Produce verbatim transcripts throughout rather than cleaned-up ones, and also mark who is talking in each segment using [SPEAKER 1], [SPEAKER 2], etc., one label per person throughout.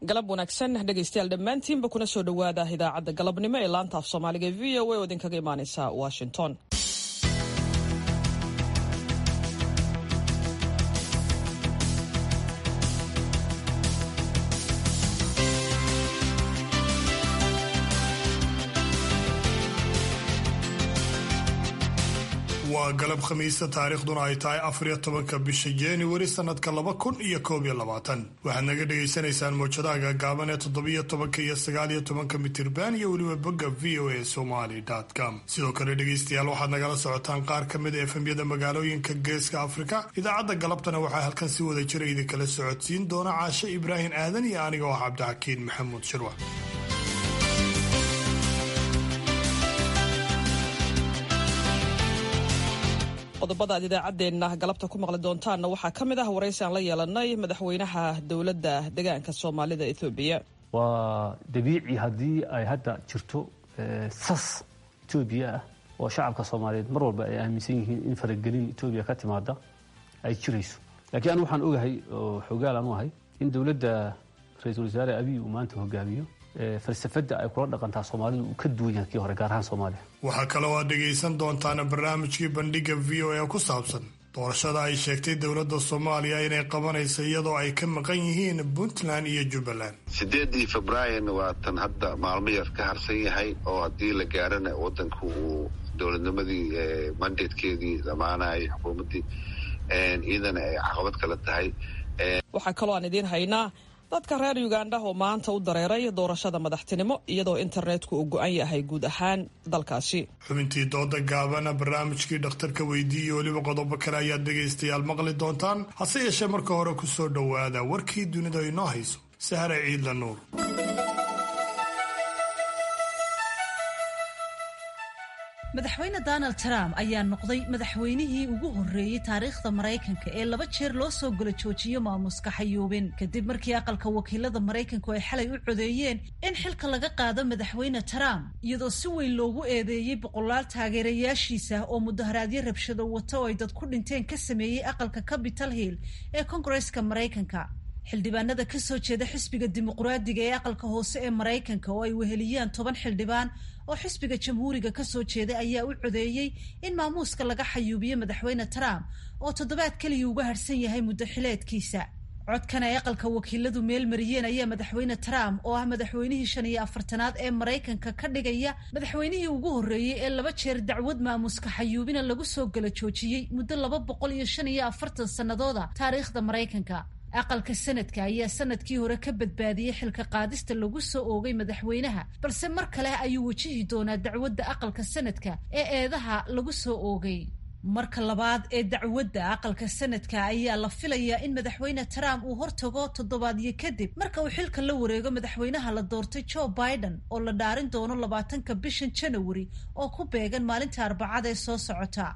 [SPEAKER 1] galab wanaagsan dhegaystayaal dhammaantiinba kuna soo dhowaada idaacadda galabnimo ee laanta af soomaaliga ee v o a oo idinkaga imaanaysa Washington.
[SPEAKER 2] waa galab khamiista taariikhduna ay tahay afar iyo tobanka bisha January sanadka laba kun iyo koob iyo labaatan. waxaad naga dhegaysanaysaan mowjadaha gaagaaban ee toddobiyo tobanka iyo sagaal iyo tobanka mitirban iyo weliba bogga v o a somali dot com. sidoo kale dhegaystayaal waxaad nagala socotaan qaar ka mid a efemyada magaalooyinka geeska Afrika. idaacadda galabtana waxaa halkan si wada jira idinkala socodsiin doona Caashe Ibraahin Aadan iyo aniga oo Cabdixakiin Maxamuud Shirwa.
[SPEAKER 1] qodobada aad idaacaddeenna galabta ku maqli doontaanna waxaa ka mid ah waraysi aan la yeelanay madaxweynaha dowladda deegaanka soomaalida Ethiopia.
[SPEAKER 3] waa dabiici haddii ay hadda jirto sas Ethiopia ah oo shacabka Soomaaliyeed mar walba ay aaminsan yihiin in faragelin Ethiopia ka timaada ay jirayso. laakiin anu waxaan ogahay oo xogaal aan u ahay in dowladda ra'iisul wasaare Abiy uu maanta hogaamiyo falsafada ay kula dhaqantaa Soomaalidu uu ka duwan yahay hore gaar ahaan Soomaaliya.
[SPEAKER 2] waxaa kale oo aad dhegaysan doontaan barnaamijkii bandhiga v o a ku saabsan doorashada ay sheegtay dowladda Soomaaliya inay qabanayso iyadoo ay ka maqan yihiin Puntland iyo Jubbaland.
[SPEAKER 4] sideedii Febraayo waa tan hadda maalmo yar ka harsan yahay oo haddii la gaarana wadanku uu dowladnimadii mandatekeedii dhamaanayay xukuumaddii iyadana ay caqabad kala tahay.
[SPEAKER 1] waxaa kaloo aan idiin haynaa dadka reer Uganda oo maanta u dareeray doorashada madaxtinimo iyadoo internetku uu go'an yahay guud ahaan dalkaasi.
[SPEAKER 2] xubintii dooda gaabana barnaamijkii dhakhtarka weydiiyey iyo weliba qodobo kale ayaad dhegaystayaal maqli doontaan. hase yeeshee marka hore ku soo dhowaada warkii dunida inoo hayso Sahra Ciidla Nuur.
[SPEAKER 5] madaxweyne Donald Trump ayaa noqday madaxweynihii ugu horreeyay taariikhda Mareykanka ee laba jeer loo soo gala joojiyo maamuska xayuubin kadib markii aqalka wakiilada Mareykanku ay xalay u codeeyeen in xilka laga qaado madaxweyne Trump iyadoo si weyn loogu eedeeyay boqolaal taageerayaashiisa oo mudaharaadyo rabshado wata oo ay dad ku dhinteen ka sameeyay aqalka Capitol Hill ee Kongareeska Mareykanka. xildhibaanada ka soo jeeda xisbiga dimuqraadiga ee aqalka hoose ee Mareykanka oo ay weheliyaan toban xildhibaan oo xisbiga jamhuuriga ka soo jeeda ayaa u codeeyay in maamuuska laga xayuubiyo madaxweyne Trump oo toddobaad kaliya uga harsan yahay muddo xileedkiisa. codkan ay aqalka wakiiladu meel mariyeen ayaa madaxweyne Trump oo ah madaxweynihii shan iyo afartanaad ee Mareykanka ka dhigaya madaxweynihii ugu horreeyay ee laba jeer dacwad maamuska xayuubina lagu soo gala joojiyey muddo laba boqol iyo shan iyo afartan sannadooda taariikhda Mareykanka. aqalka sanadka ayaa sanadkii hore ka badbaadiyey xilka qaadista lagu soo oogay madaxweynaha balse mar kale ayuu wajihi doonaa dacwadda aqalka sanadka ee eedaha lagu soo oogay. marka labaad ee dacwadda aqalka sanadka ayaa la filayaa in madaxweyne Trump uu hortago toddobaadyo kadib marka uu xilka la wareego madaxweynaha la doortay Joe Biden oo la dhaarin doono labaatanka bishan January oo ku beegan maalinta Arbacada ee soo socota.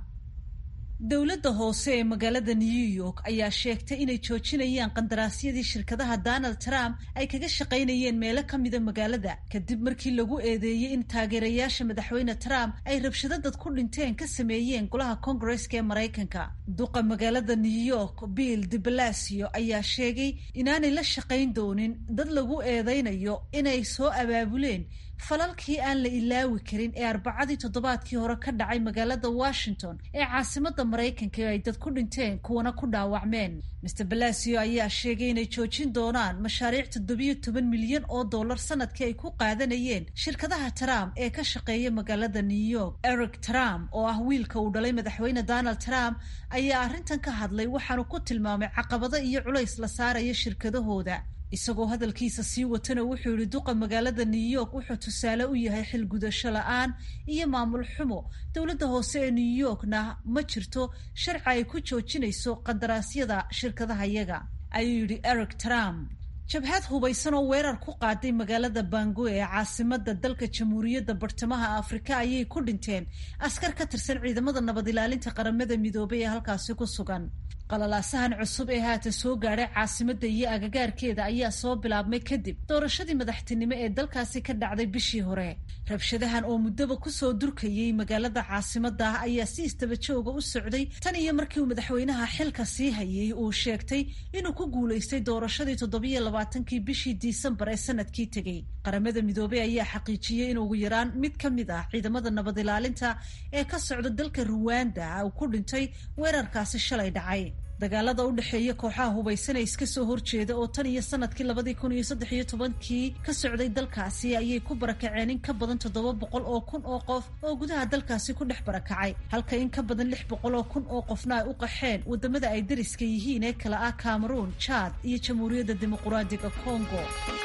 [SPEAKER 5] dowladda hoose ee magaalada New York ayaa sheegtay inay joojinayaan qandaraasyadii shirkadaha Donald Trump ay kaga shaqaynayeen meelo ka mida magaalada kadib markii lagu eedeeyay in taageerayaasha madaxweyne Trump ay rabshado dad ku dhinteen ka sameeyeen golaha Kongareeska ee Mareykanka. duqa magaalada New York Bill de Blasio ayaa sheegay inaanay la shaqayn doonin dad lagu eedeynayo inay soo abaabuleen falalkii aan la ilaawi karin ee arbacadii toddobaadkii hore ka dhacay magaalada Washington ee caasimadda Mareykanka ay dad ku dhinteen kuwana ku dhaawacmeen. mister Blasio ayaa sheegay inay joojin doonaan mashaariic toddobiyo toban milyan oo dollar sanadkii ay ku qaadanayeen shirkadaha Trump ee ka shaqeeya magaalada New York. Eric Trump oo ah wiilka uu dhalay madaxweyne Donald Trump ayaa arrintan ka hadlay waxaanu ku tilmaamay caqabado iyo culays la saarayo shirkadahooda. isagoo hadalkiisa sii watana wuxuu yidhi duqa magaalada New York wuxuu tusaale u yahay xilgudasho la'aan iyo maamul xumo. dowladda hoose ee New Yorkna ma jirto sharci ay ku joojinayso qandaraasyada shirkadaha yaga ayuu yidhi Eric Trump. jabhad hubaysan oo weerar ku qaaday magaalada Bangui ee caasimadda dalka Jamhuuriyadda Bartamaha Afrika ayay ku dhinteen askar ka tirsan ciidamada nabad ilaalinta qaramada midoobay ee halkaasi ku sugan. qalalaasahan cusub ee haatan soo gaadhay caasimadda iyo agagaarkeeda ayaa soo bilaabmay kadib doorashadii madaxtinimo ee dalkaasi ka dhacday bishii hore. rabshadahan oo muddaba kusoo durkayay magaalada caasimadda ah ayaa si istaba jooga u socday tan iyo markii uu madaxweynaha xilka sii hayay uu sheegtay inuu ku guulaystay doorashadii toddobiyo labaatankii bishii disembar ee sanadkii tegey. qaramada midoobey ayaa xaqiijiyey in ugu yaraan mid ka mid ah ciidamada nabad ilaalinta ee ka socda dalka ruwanda uu ku dhintay weerarkaasi shalay dhacay. dagaalada u dhexeeya kooxaha hubaysanee iska soo horjeeda oo tan iyo sanadkii labadii kun iyo saddex iyo tobankii ka socday dalkaasi ayay ku barakaceen in ka badan toddoba boqol oo kun oo qof oo gudaha dalkaasi ku dhex barakacay, halka in ka badan lix boqol oo kun oo qofna ay u qaxeen wadamada ay dariska yihiin ee kala ah Cameroon, Chad iyo Jamhuuriyadda Dimuqraadiga Congo.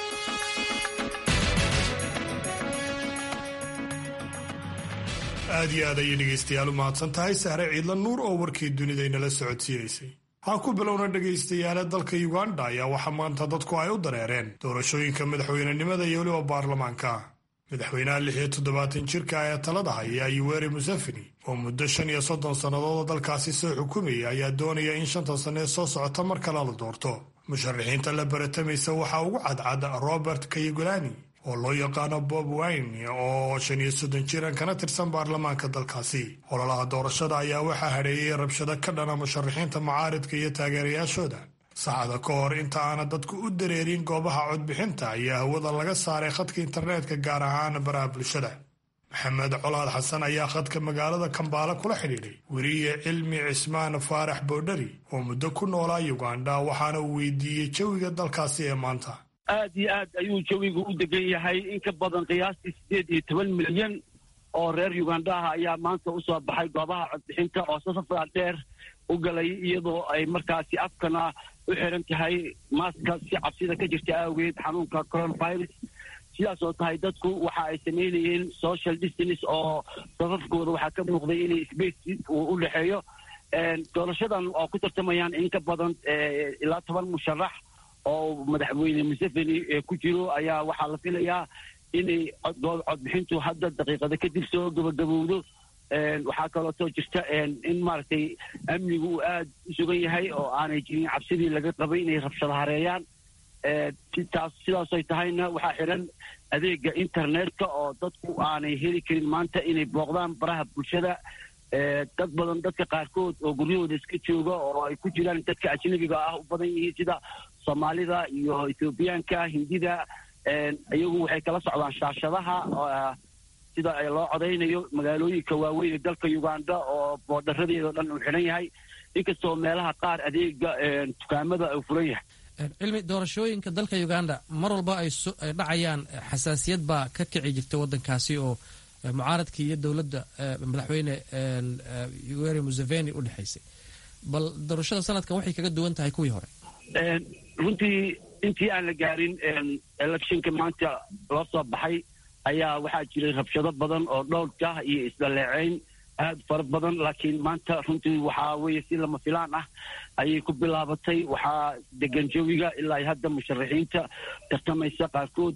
[SPEAKER 2] aad iyo aad ayay dhegaystayaal u mahadsan tahay Sahre Ciidla Nuur oo warkii dunida inala socodsiinaysay. ha ku bilowna dhegaystayaala dalka Uganda ayaa waxaa maanta dadku ay u dareereen doorashooyinka madaxweynenimada iyo weliba baarlamaanka. madaxweynaha lix iyo toddobaatan jirka ee talada haya Yoweri Museveni oo muddo shan iyo soddon sannadood dalkaasi soo xukumayay ayaa doonaya in shanta sano soo socota mar kale la doorto. musharaxiinta la baratamaysa waxaa ugu cadcad Robert Kyagulanyi oo loo yaqaano Bob Wine oo shan iyo soddon jiran kana tirsan baarlamaanka dalkaasi. ololaha doorashada ayaa waxaa hadheeyay rabshado ka dhana musharaxiinta mucaaridka iyo taageerayaashooda. saacada ka hor inta aana dadku u dareerin goobaha codbixinta ayaa hawada laga saaray khadka internetka gaar ahaan baraha bulshada. maxamed colaad xasan ayaa khadka magaalada Kampala kula xidhiidhay weriye cilmi cismaan faarax boodhari oo muddo ku noolaa Uganda, waxaana uu weydiiyey jawiga dalkaasi ee maanta.
[SPEAKER 6] aad iyo aad ayuu jawigu u degan yahay. in ka badan qiyaastii siddeed iyo toban milyan oo reer Uganda ah ayaa maanta u soo baxay goobaha codbixinta oo safar dheer u galay, iyadoo ay markaasi afkana u xiran tahay maaska si cabsida ka jirta awgeed xanuunka coronavirus. sidaas oo tahay dadku waxa ay sameynayeen social distance oo safafkooda waxaa ka muuqday inay space uu u dhexeeyo. doorashadan oo ku tartamayaan in ka badan ilaa toban musharax oo madaxweyne Museveni ku jiro ayaa waxaa la filayaa inay codbixintu hadda daqiiqada kadib soo gabagabowdo. waxaa kaloo jirta in maaragtay amnigu uu aad u sugan yahay oo aanay jirin cabsidii laga qabay inay rabshado hareeyaan. sidaasay tahayna waxaa xiran adeega internetka oo dadku aanay heli karin maanta inay booqdaan baraha bulshada. dad badan dadka qaarkood oo guryahooda iska jooga oo ay ku jiraan dadka ajnabiga ah u badan yihiin sida Soomaalida iyo Ethiopiaanka, Hindida, iyagu waxay kala socdaan shaashadaha sida ay loo codeynayo magaalooyinka waaweyn ee dalka Uganda oo boodharadeeda dhan u xiran yahay, inkastoo meelaha qaar adeega dukaamada uu furan yahay.
[SPEAKER 7] cilmi doorashooyinka dalka Uganda mar walba ay dhacayaan xasaasiyad baa ka kici jirta wadankaasi oo mucaaradkii iyo dowladda madaxweyne Yoweri Museveni u dhaxaysay. bal doorashada sanadkan waxay kaga duwan tahay kuwii hore?
[SPEAKER 6] runtii intii aan la gaarin electionka maanta loo soo baxay ayaa waxaa jiray rabshado badan oo dhowrka iyo isdaleeceyn aad fara badan, laakiin maanta runtii waxaa weeye si lama filaan ah ayay ku bilaabatay. waxaa degan jawiga ilaa hadda musharaxiinta tartamaysa qaarkood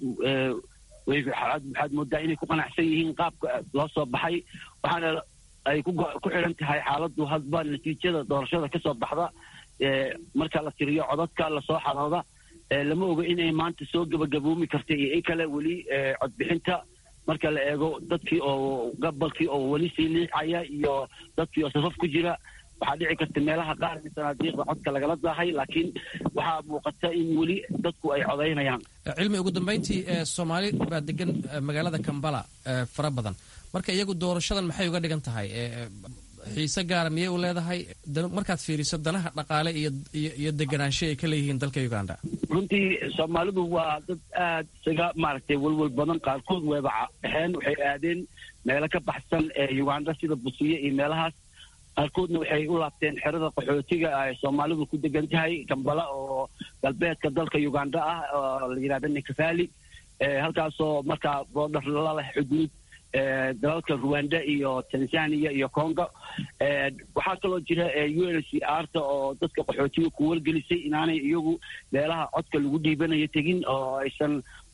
[SPEAKER 6] waxaad moodaa inay ku qanacsan yihiin qaabka loo soo baxay, waxaana ay ku xiran tahay xaaladdu hadba natiijada doorashada ka soo baxda. marka la tiriyo codadka lasoo xadooda lama oga inay maanta soo gabagaboomi karta iyo in kale weli codbixinta marka la eego dadkii oo gabalkii oo weli sii liicaya iyo dadkii oo safaf ku jira. waxaa dhici karta meelaha qaar in sanaadiiqda codka lagala daahay, laakiin waxaa muuqata in weli dadku ay codaynayaan.
[SPEAKER 7] cilmi ugu dambeyntii Soomaali baa degan magaalada Kampala fara badan, marka iyagu doorashadan maxay uga dhigan tahay? xiise gaara miyay u leedahay markaad fiiriso danaha dhaqaale iyo iyo deganaansho ay ka leeyihiin dalka Uganda?
[SPEAKER 6] runtii Soomaalidu waa dad aad isaga maaragtay walwal badan. qaarkood wayba baxeen, waxay aadeen meelo ka baxsan ee Uganda sida Busiya iyo meelahaas. qaarkoodna waxay u laabteen xerada qaxootiga ay Soomaalidu ku degan tahay Kampala oo galbeedka dalka Uganda ah oo la yiraahdo Nakivale, halkaasoo markaa boodhar la leh xuduud dalalka Rwanda iyo Tanzania iyo Congo. waxaa kaloo jira U N H C R ta oo dadka qaxootiga ku wargelisay inaanay iyagu meelaha codka lagu dhiibanayo tegin oo aysan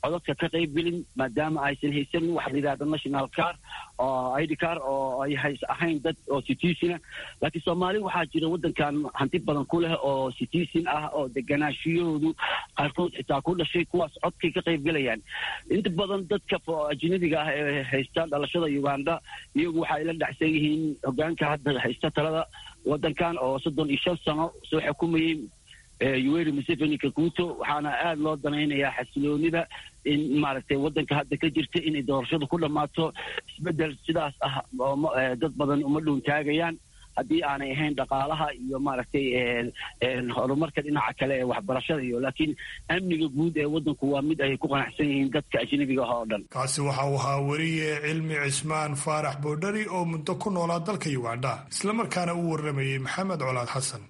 [SPEAKER 6] codadka ka qaybgelin maadaama aysan haysan waxa la yidhahda national car oo I D car oo ay ahayn dad oo citizen laakiin Soomaali waxaa jira wadankan hanti badan ku leh oo citizen ah oo deganaashiyoodu qaarkood xitaa ku dhashay kuwaas codkay ka qaybgelayaan inta badan dadka ajnabiga ah ee haysta dhalashada Uganda iyagu waxa ay la dhacsan yihiin hogaanka hadda haysta talada wadankan oo soddon iyo shan sano soo xukumayay Yoweri Museveni Kaguto waxaana aad loo danaynayaa xasiloonida in maaragtay wadanka hadda ka jirta in doorashadu ku dhamaato isbedel sidaas ah dad badan uma dhow taagayaan haddii aanay ahayn dhaqaalaha iyo maaragtay horumarka dhinaca kale ee waxbarashada iyo laakiin amniga guud ee wadanku waa mid ay ku qanacsan yihiin dadka ajnabiga ah oo dhan
[SPEAKER 2] kaasi waxa uu ahaa wariye cilmi cismaan faarax boodhari oo muddo ku noolaa dalka Uganda isla markaana uu waramayay Maxamed Colaad Xasan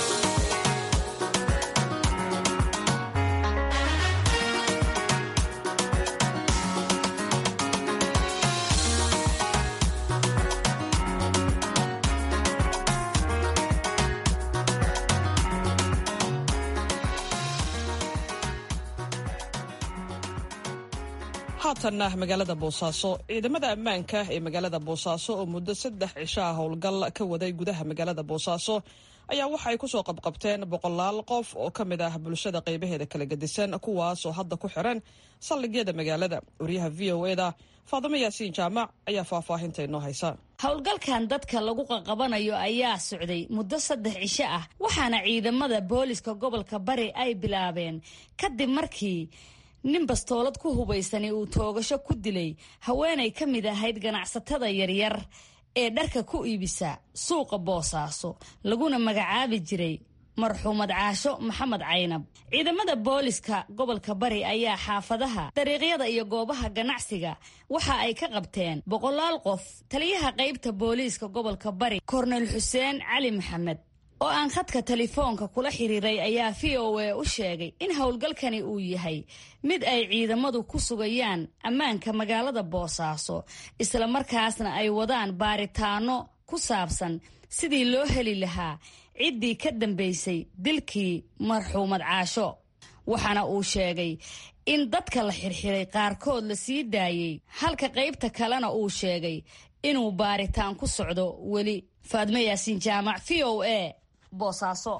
[SPEAKER 1] haatanna magaalada boosaaso ciidamada ammaanka ee magaalada boosaaso oo muddo saddex cisho ah howlgal ka waday gudaha magaalada boosaaso ayaa waxa ay kusoo qabqabteen boqolaal qof oo ka mid ah bulshada qaybaheeda kala gedisan kuwaas oo hadda ku xiran saldhigyada magaalada wariyaha v o e da Faadimo Yaasiin Jaamac ayaa faahfaahinta inoo haysa
[SPEAKER 8] howlgalkan dadka lagu qaqabanayo ayaa socday muddo saddex cisho ah waxaana ciidamada booliska gobolka Bari ay bilaabeen kadib markii nin bastoolad ku hubaysani uu toogasho ku dilay haweenay ka mid ahayd ganacsatada yaryar ee dharka ku iibisa suuqa Boosaaso laguna magacaabi jiray marxuumad Caasho Maxamed Caynab ciidamada booliska gobolka Bari ayaa xaafadaha dariiqyada iyo goobaha ganacsiga waxa ay ka qabteen boqolaal qof taliyaha qaybta booliska gobolka Bari Cornel Xuseen Cali Maxamed oo aan khadka telefoonka kula xiriiray ayaa V O A u sheegay in howlgalkani uu yahay mid ay ciidamadu ku sugayaan ammaanka magaalada Boosaaso isla markaasna ay wadaan baaritaano ku saabsan sidii loo heli lahaa ciddii ka dambeysay dilkii marxuumad Caasho waxaana uu sheegay in dadka la xirxiray qaarkood la sii daayay halka qaybta kalena uu sheegay inuu baaritaan ku socdo weli Faadimo Yaasiin Jaamac V O A Boosaaso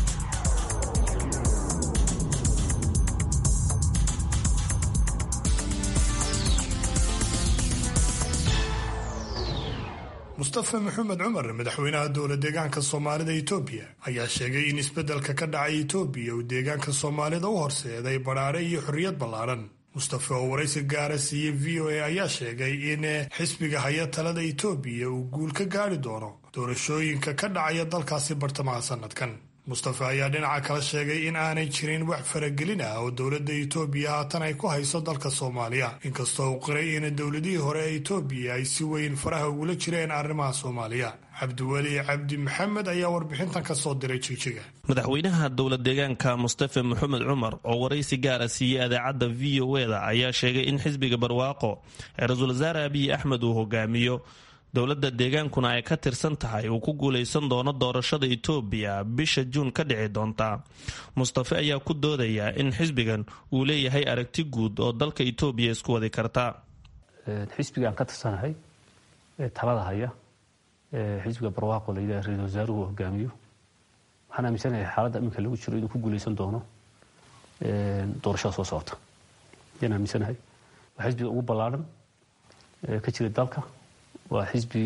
[SPEAKER 2] Mustafa Maxamed Cumar madaxweynaha dowladda deegaanka Soomaalida Itoobiya ayaa sheegay in isbedelka ka dhacay Itoobiya uu deegaanka Soomaalida u horseeday baraare iyo xorriyad ballaaran Mustafa oo waraysi gaara siiyay V O A ayaa sheegay in xisbiga haya talada Itoobiya uu guul ka gaari doono doorashooyinka ka dhacaya dalkaasi bartamaha sanadkan Mustafa ayaa dhinaca kale sheegay in aanay jirin wax faragelin ah oo dowladda Itoobiya haatan ay ku hayso dalka Soomaaliya inkastoo uu qiray in dowladihii hore ee Itoobiya ay si weyn faraha ugula jireen arrimaha Soomaaliya Cabdiwali Cabdi Maxamed ayaa warbixintan ka soo diray Jigjiga
[SPEAKER 9] madaxweynaha dowlad deegaanka Mustafa Maxamed Cumar oo waraysi gaar ah siiyay idaacadda V O A da ayaa sheegay in xisbiga barwaaqo ee Ra'iisul Wasaare Abiy Ahmed uu hogaamiyo dowladda deegaankuna ay ka tirsan tahay uu ku guuleysan doono doorashada Itoobiya bisha Juun ka dhici doonta Mustafa ayaa ku doodaya in xisbigan uu leeyahay aragti guud oo dalka Itoobiya isku wadi karta
[SPEAKER 3] xisbigan ka tirsanahay ee talada haya ee xisbiga barwaaqo leeyahay Ra'iisul Wasaaruhu hogaamiyo waxaan aaminsanahay xaaladda iminka lagu jiro inuu ku guuleysan doono ee doorashada soo socota yana aaminsanahay waxa xisbiga ugu ballaaran ee ka jira dalka waa xisbi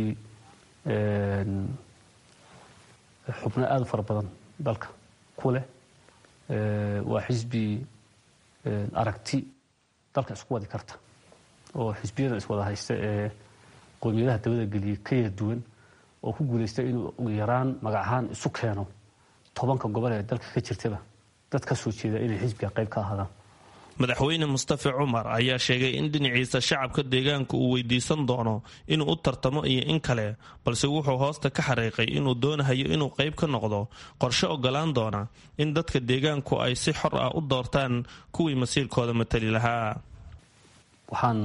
[SPEAKER 3] xubno aad u fara badan dalka ku leh waa xisbi aragti dalka isku wadi karta oo xisbiyada iswada haysta ee qoomiyadaha dabada geliyay ka yar duwan oo ku guuleystay inuu ugu yaraan magac ahaan isu keeno tobanka gobol ee dalka ka jirtaba dad ka soo jeeda inay xisbiga qayb ka ahaadaan
[SPEAKER 9] madaxweyne Mustafa Cumar ayaa sheegay in dhinaciisa shacabka deegaanka uu weydiisan doono inuu u tartamo iyo in kale balse wuxuu hoosta ka xariiqay inuu doonayo inuu qayb ka noqdo qorshe ogolaan doona in dadka deegaanku ay si xor ah u doortaan kuwii masiirkooda matali lahaa
[SPEAKER 3] waxaan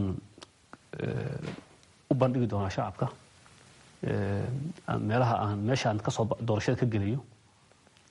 [SPEAKER 3] u bandhigi doonaa shacabka meelaha aan meeshaan ka soo doorashada ka gelayo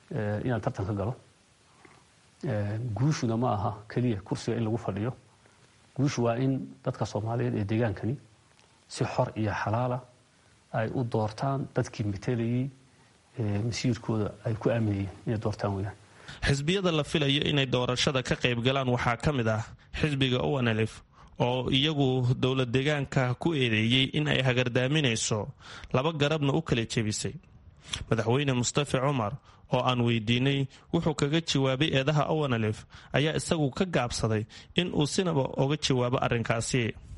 [SPEAKER 3] inaan tartan ka galo guushuna ma aha kaliya kursiga in lagu fadhiyo guushu waa in dadka soomaaliyeed ee deegaankani si xor iyo xalaala ay u doortaan dadkii matelayay masiirkooda ay ku aaminayeen inay doortaan weyaan.
[SPEAKER 9] xisbiyada la filayo inay doorashada ka qayb galaan waxaa ka mid ah xisbiga onlf oo iyagu dowlad deegaanka ku eedeeyey in ay hagardaaminayso laba garabna u kala jebisay. madaxweyne mustafa cumar oo aan weydiinay wuxuu kaga jawaabay eedaha onlf ayaa isagu ka gaabsaday in uu sinaba oga jawaabo arrinkaasi.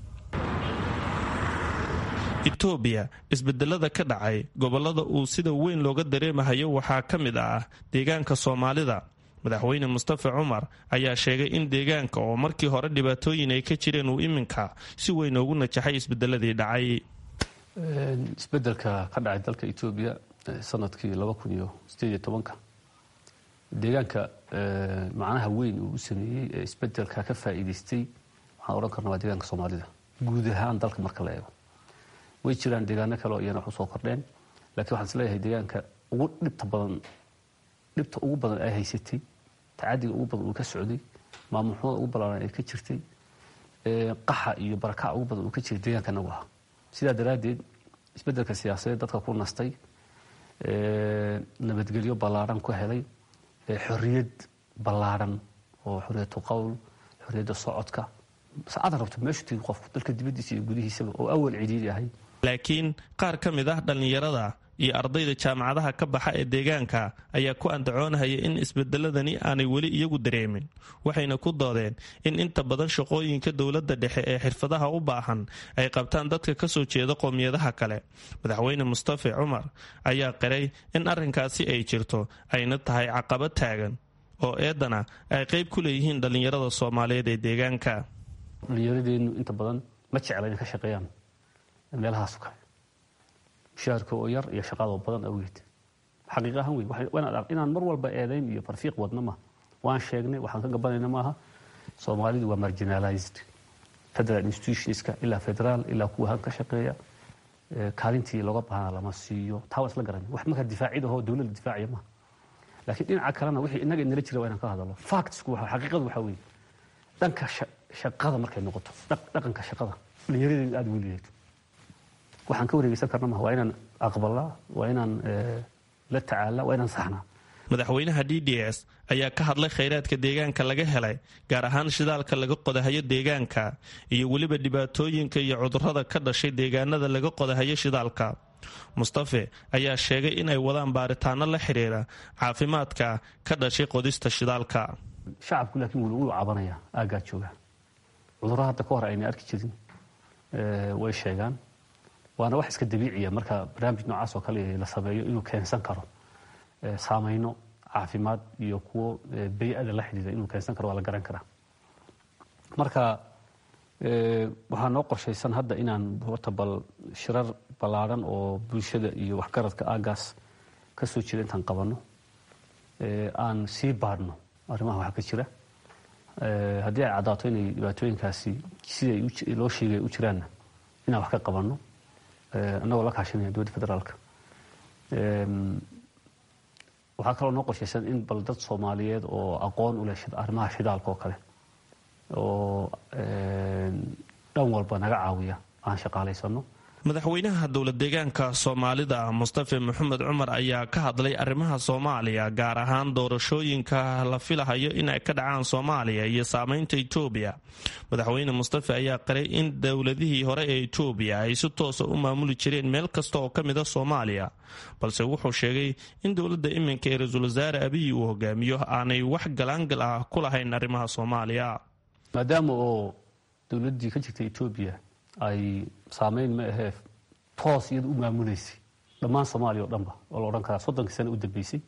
[SPEAKER 9] etoobiya isbedelada ka dhacay gobolada uu sida weyn looga dareemahayo waxaa ka mid ah deegaanka soomaalida. madaxweyne mustafa cumar ayaa sheegay in deegaanka oo markii hore dhibaatooyin ay ka jireen uu iminka si weyn ugu najaxay isbedeladii dhacay.
[SPEAKER 3] isbedelka ka dhacay dalka etoobiya sanadkii laba kun iyo sideed iyo tobanka deegaanka macnaha weyn uu u sameeyey ee isbedelka ka faa'iidaystay waxaan odhan karna waa deegaanka soomaalida guud ahaan dalka marka la eego. way jiraan deegaano kale oo iyana wax usoo kordheen laakiin waxaan isleeyahay deegaanka ugu dhibta badan dhibta ugu badan ay haysatay tacadiga ugu badan uu ka socday maamulxumada ugu ballaaran ay ka jirtay qaxa iyo barakaca ugu badan uu ka jiray deegaanka nagu ah. sidaa daraaddeed isbedelka siyaasadeed dadka ku nastay nabadgelyo ballaaran ku helay xorriyad ballaaran oo xorriyatu qowl xorriyadda socodka saacada rabto meeshu tigi qofku dalka dibaddiisa iyo gudihiisaba oo awal cidhiidhi ahay.
[SPEAKER 9] laakiin qaar ka mid ah dhallinyarada iyo ardayda jaamacadaha ka baxa ee deegaanka ayaa ku andacoonahaya in isbedeladani aanay weli iyagu dareemin. waxayna ku doodeen in inta badan shaqooyinka dowladda dhexe ee xirfadaha u baahan ay qabtaan dadka ka soo jeeda qowmiyadaha kale. madaxweyne mustafa cumar ayaa qiray in arrinkaasi ay jirto ayna tahay caqabad taagan oo eedana ay qayb ku leeyihiin dhallinyarada soomaaliyeed ee deegaanka.
[SPEAKER 3] dhallinyaradeennu inta badan ma jecla inay ka shaqeeyaan meelahaasu kale mushaharka oo yar iyo shaqadoo badan awgeed. xaqiiq ahaan wey inaan mar walba eedayn iyo farfiiq wadna maaha. waan sheegnay waxaan ka gabanayna maaha. soomaalidu waa marginalized federal institutionska ilaa federaal ilaa kuwa han ka shaqeeya kaalintii looga baahana lama siiyo. taa waa isla garanay wax markaa difaaciyadahoo dowladda difaaciya maaha. laakiin dhinaca kalena wixii innaga inala jira waa inaan ka hadalno. factsku xaqiiqadu waxaa weeye dhanka shaqada markay noqoto dhaqanka shaqada dhallinyaradeedu aada ugu liidato. waxaan ka wareegeysan karna maha waa inaan aqbalaa waa inaan la tacaalaa waa inaan saxnaa.
[SPEAKER 9] madaxweynaha d d s ayaa ka hadlay khayraadka deegaanka laga helay gaar ahaan shidaalka laga qodahayo deegaanka iyo weliba dhibaatooyinka iyo cudurrada ka dhashay deegaanada laga qodahayo shidaalka. mustafe ayaa sheegay inay wadaan baaritaano la xiriira caafimaadka ka dhashay qodista shidaalka.
[SPEAKER 3] shacabku laakiin wuu u cabanaya aaggaa jooga cudurro hadda ka hor ayna arki jirin way sheegaan waana wax iska dabiiciya marka barnaamij noocaas oo kale la sameeyo inuu keensan karo saameyno caafimaad iyo kuwo bay-ada la xidhiida inuu keensan karo waa la garan karaa. marka waxaa noo qorshaysan hadda inaan horta bal shirar ballaaran oo bulshada iyo waxgaradka aaggaas ka soo jira intaan qabanno aan sii baadhno arrimaha waxa ka jira. haddii ay caddaato inay dhibaatooyinkaasi siday loo sheegay u jiraanna inaan wax ka qabanno annagoo la kaashanaya dowladda federaalka. waxaa kaloo noo qorshaysan in bal dad soomaaliyeed oo aqoon u leh arrimaha shidaalka oo kale oo dhan walba naga caawiya aan shaqaalaysanno.
[SPEAKER 9] madaxweynaha dowlad deegaanka soomaalida mustafa maxamed cumar ayaa ka hadlay arrimaha soomaaliya gaar ahaan doorashooyinka la filahayo in ay ka dhacaan soomaaliya iyo saameynta etoobiya. madaxweyne mustafa ayaa qiray in dowladihii hore ee etoobiya ay si toosa u maamuli jireen meel kasta oo ka mid a soomaaliya balse wuxuu sheegay in dowladda iminka ee ra-iisul wasaare abiy uu hogaamiyo aanay wax galaangal ah ku lahayn arrimaha soomaaliya.
[SPEAKER 3] maadaama oo dowladdii ka jirta etoobiya ay saameyn ma ahee toos iyada u maamuleysay dhammaan soomaaliya oo dhanba oo la odhan karaa soddonkii sano u dambeysay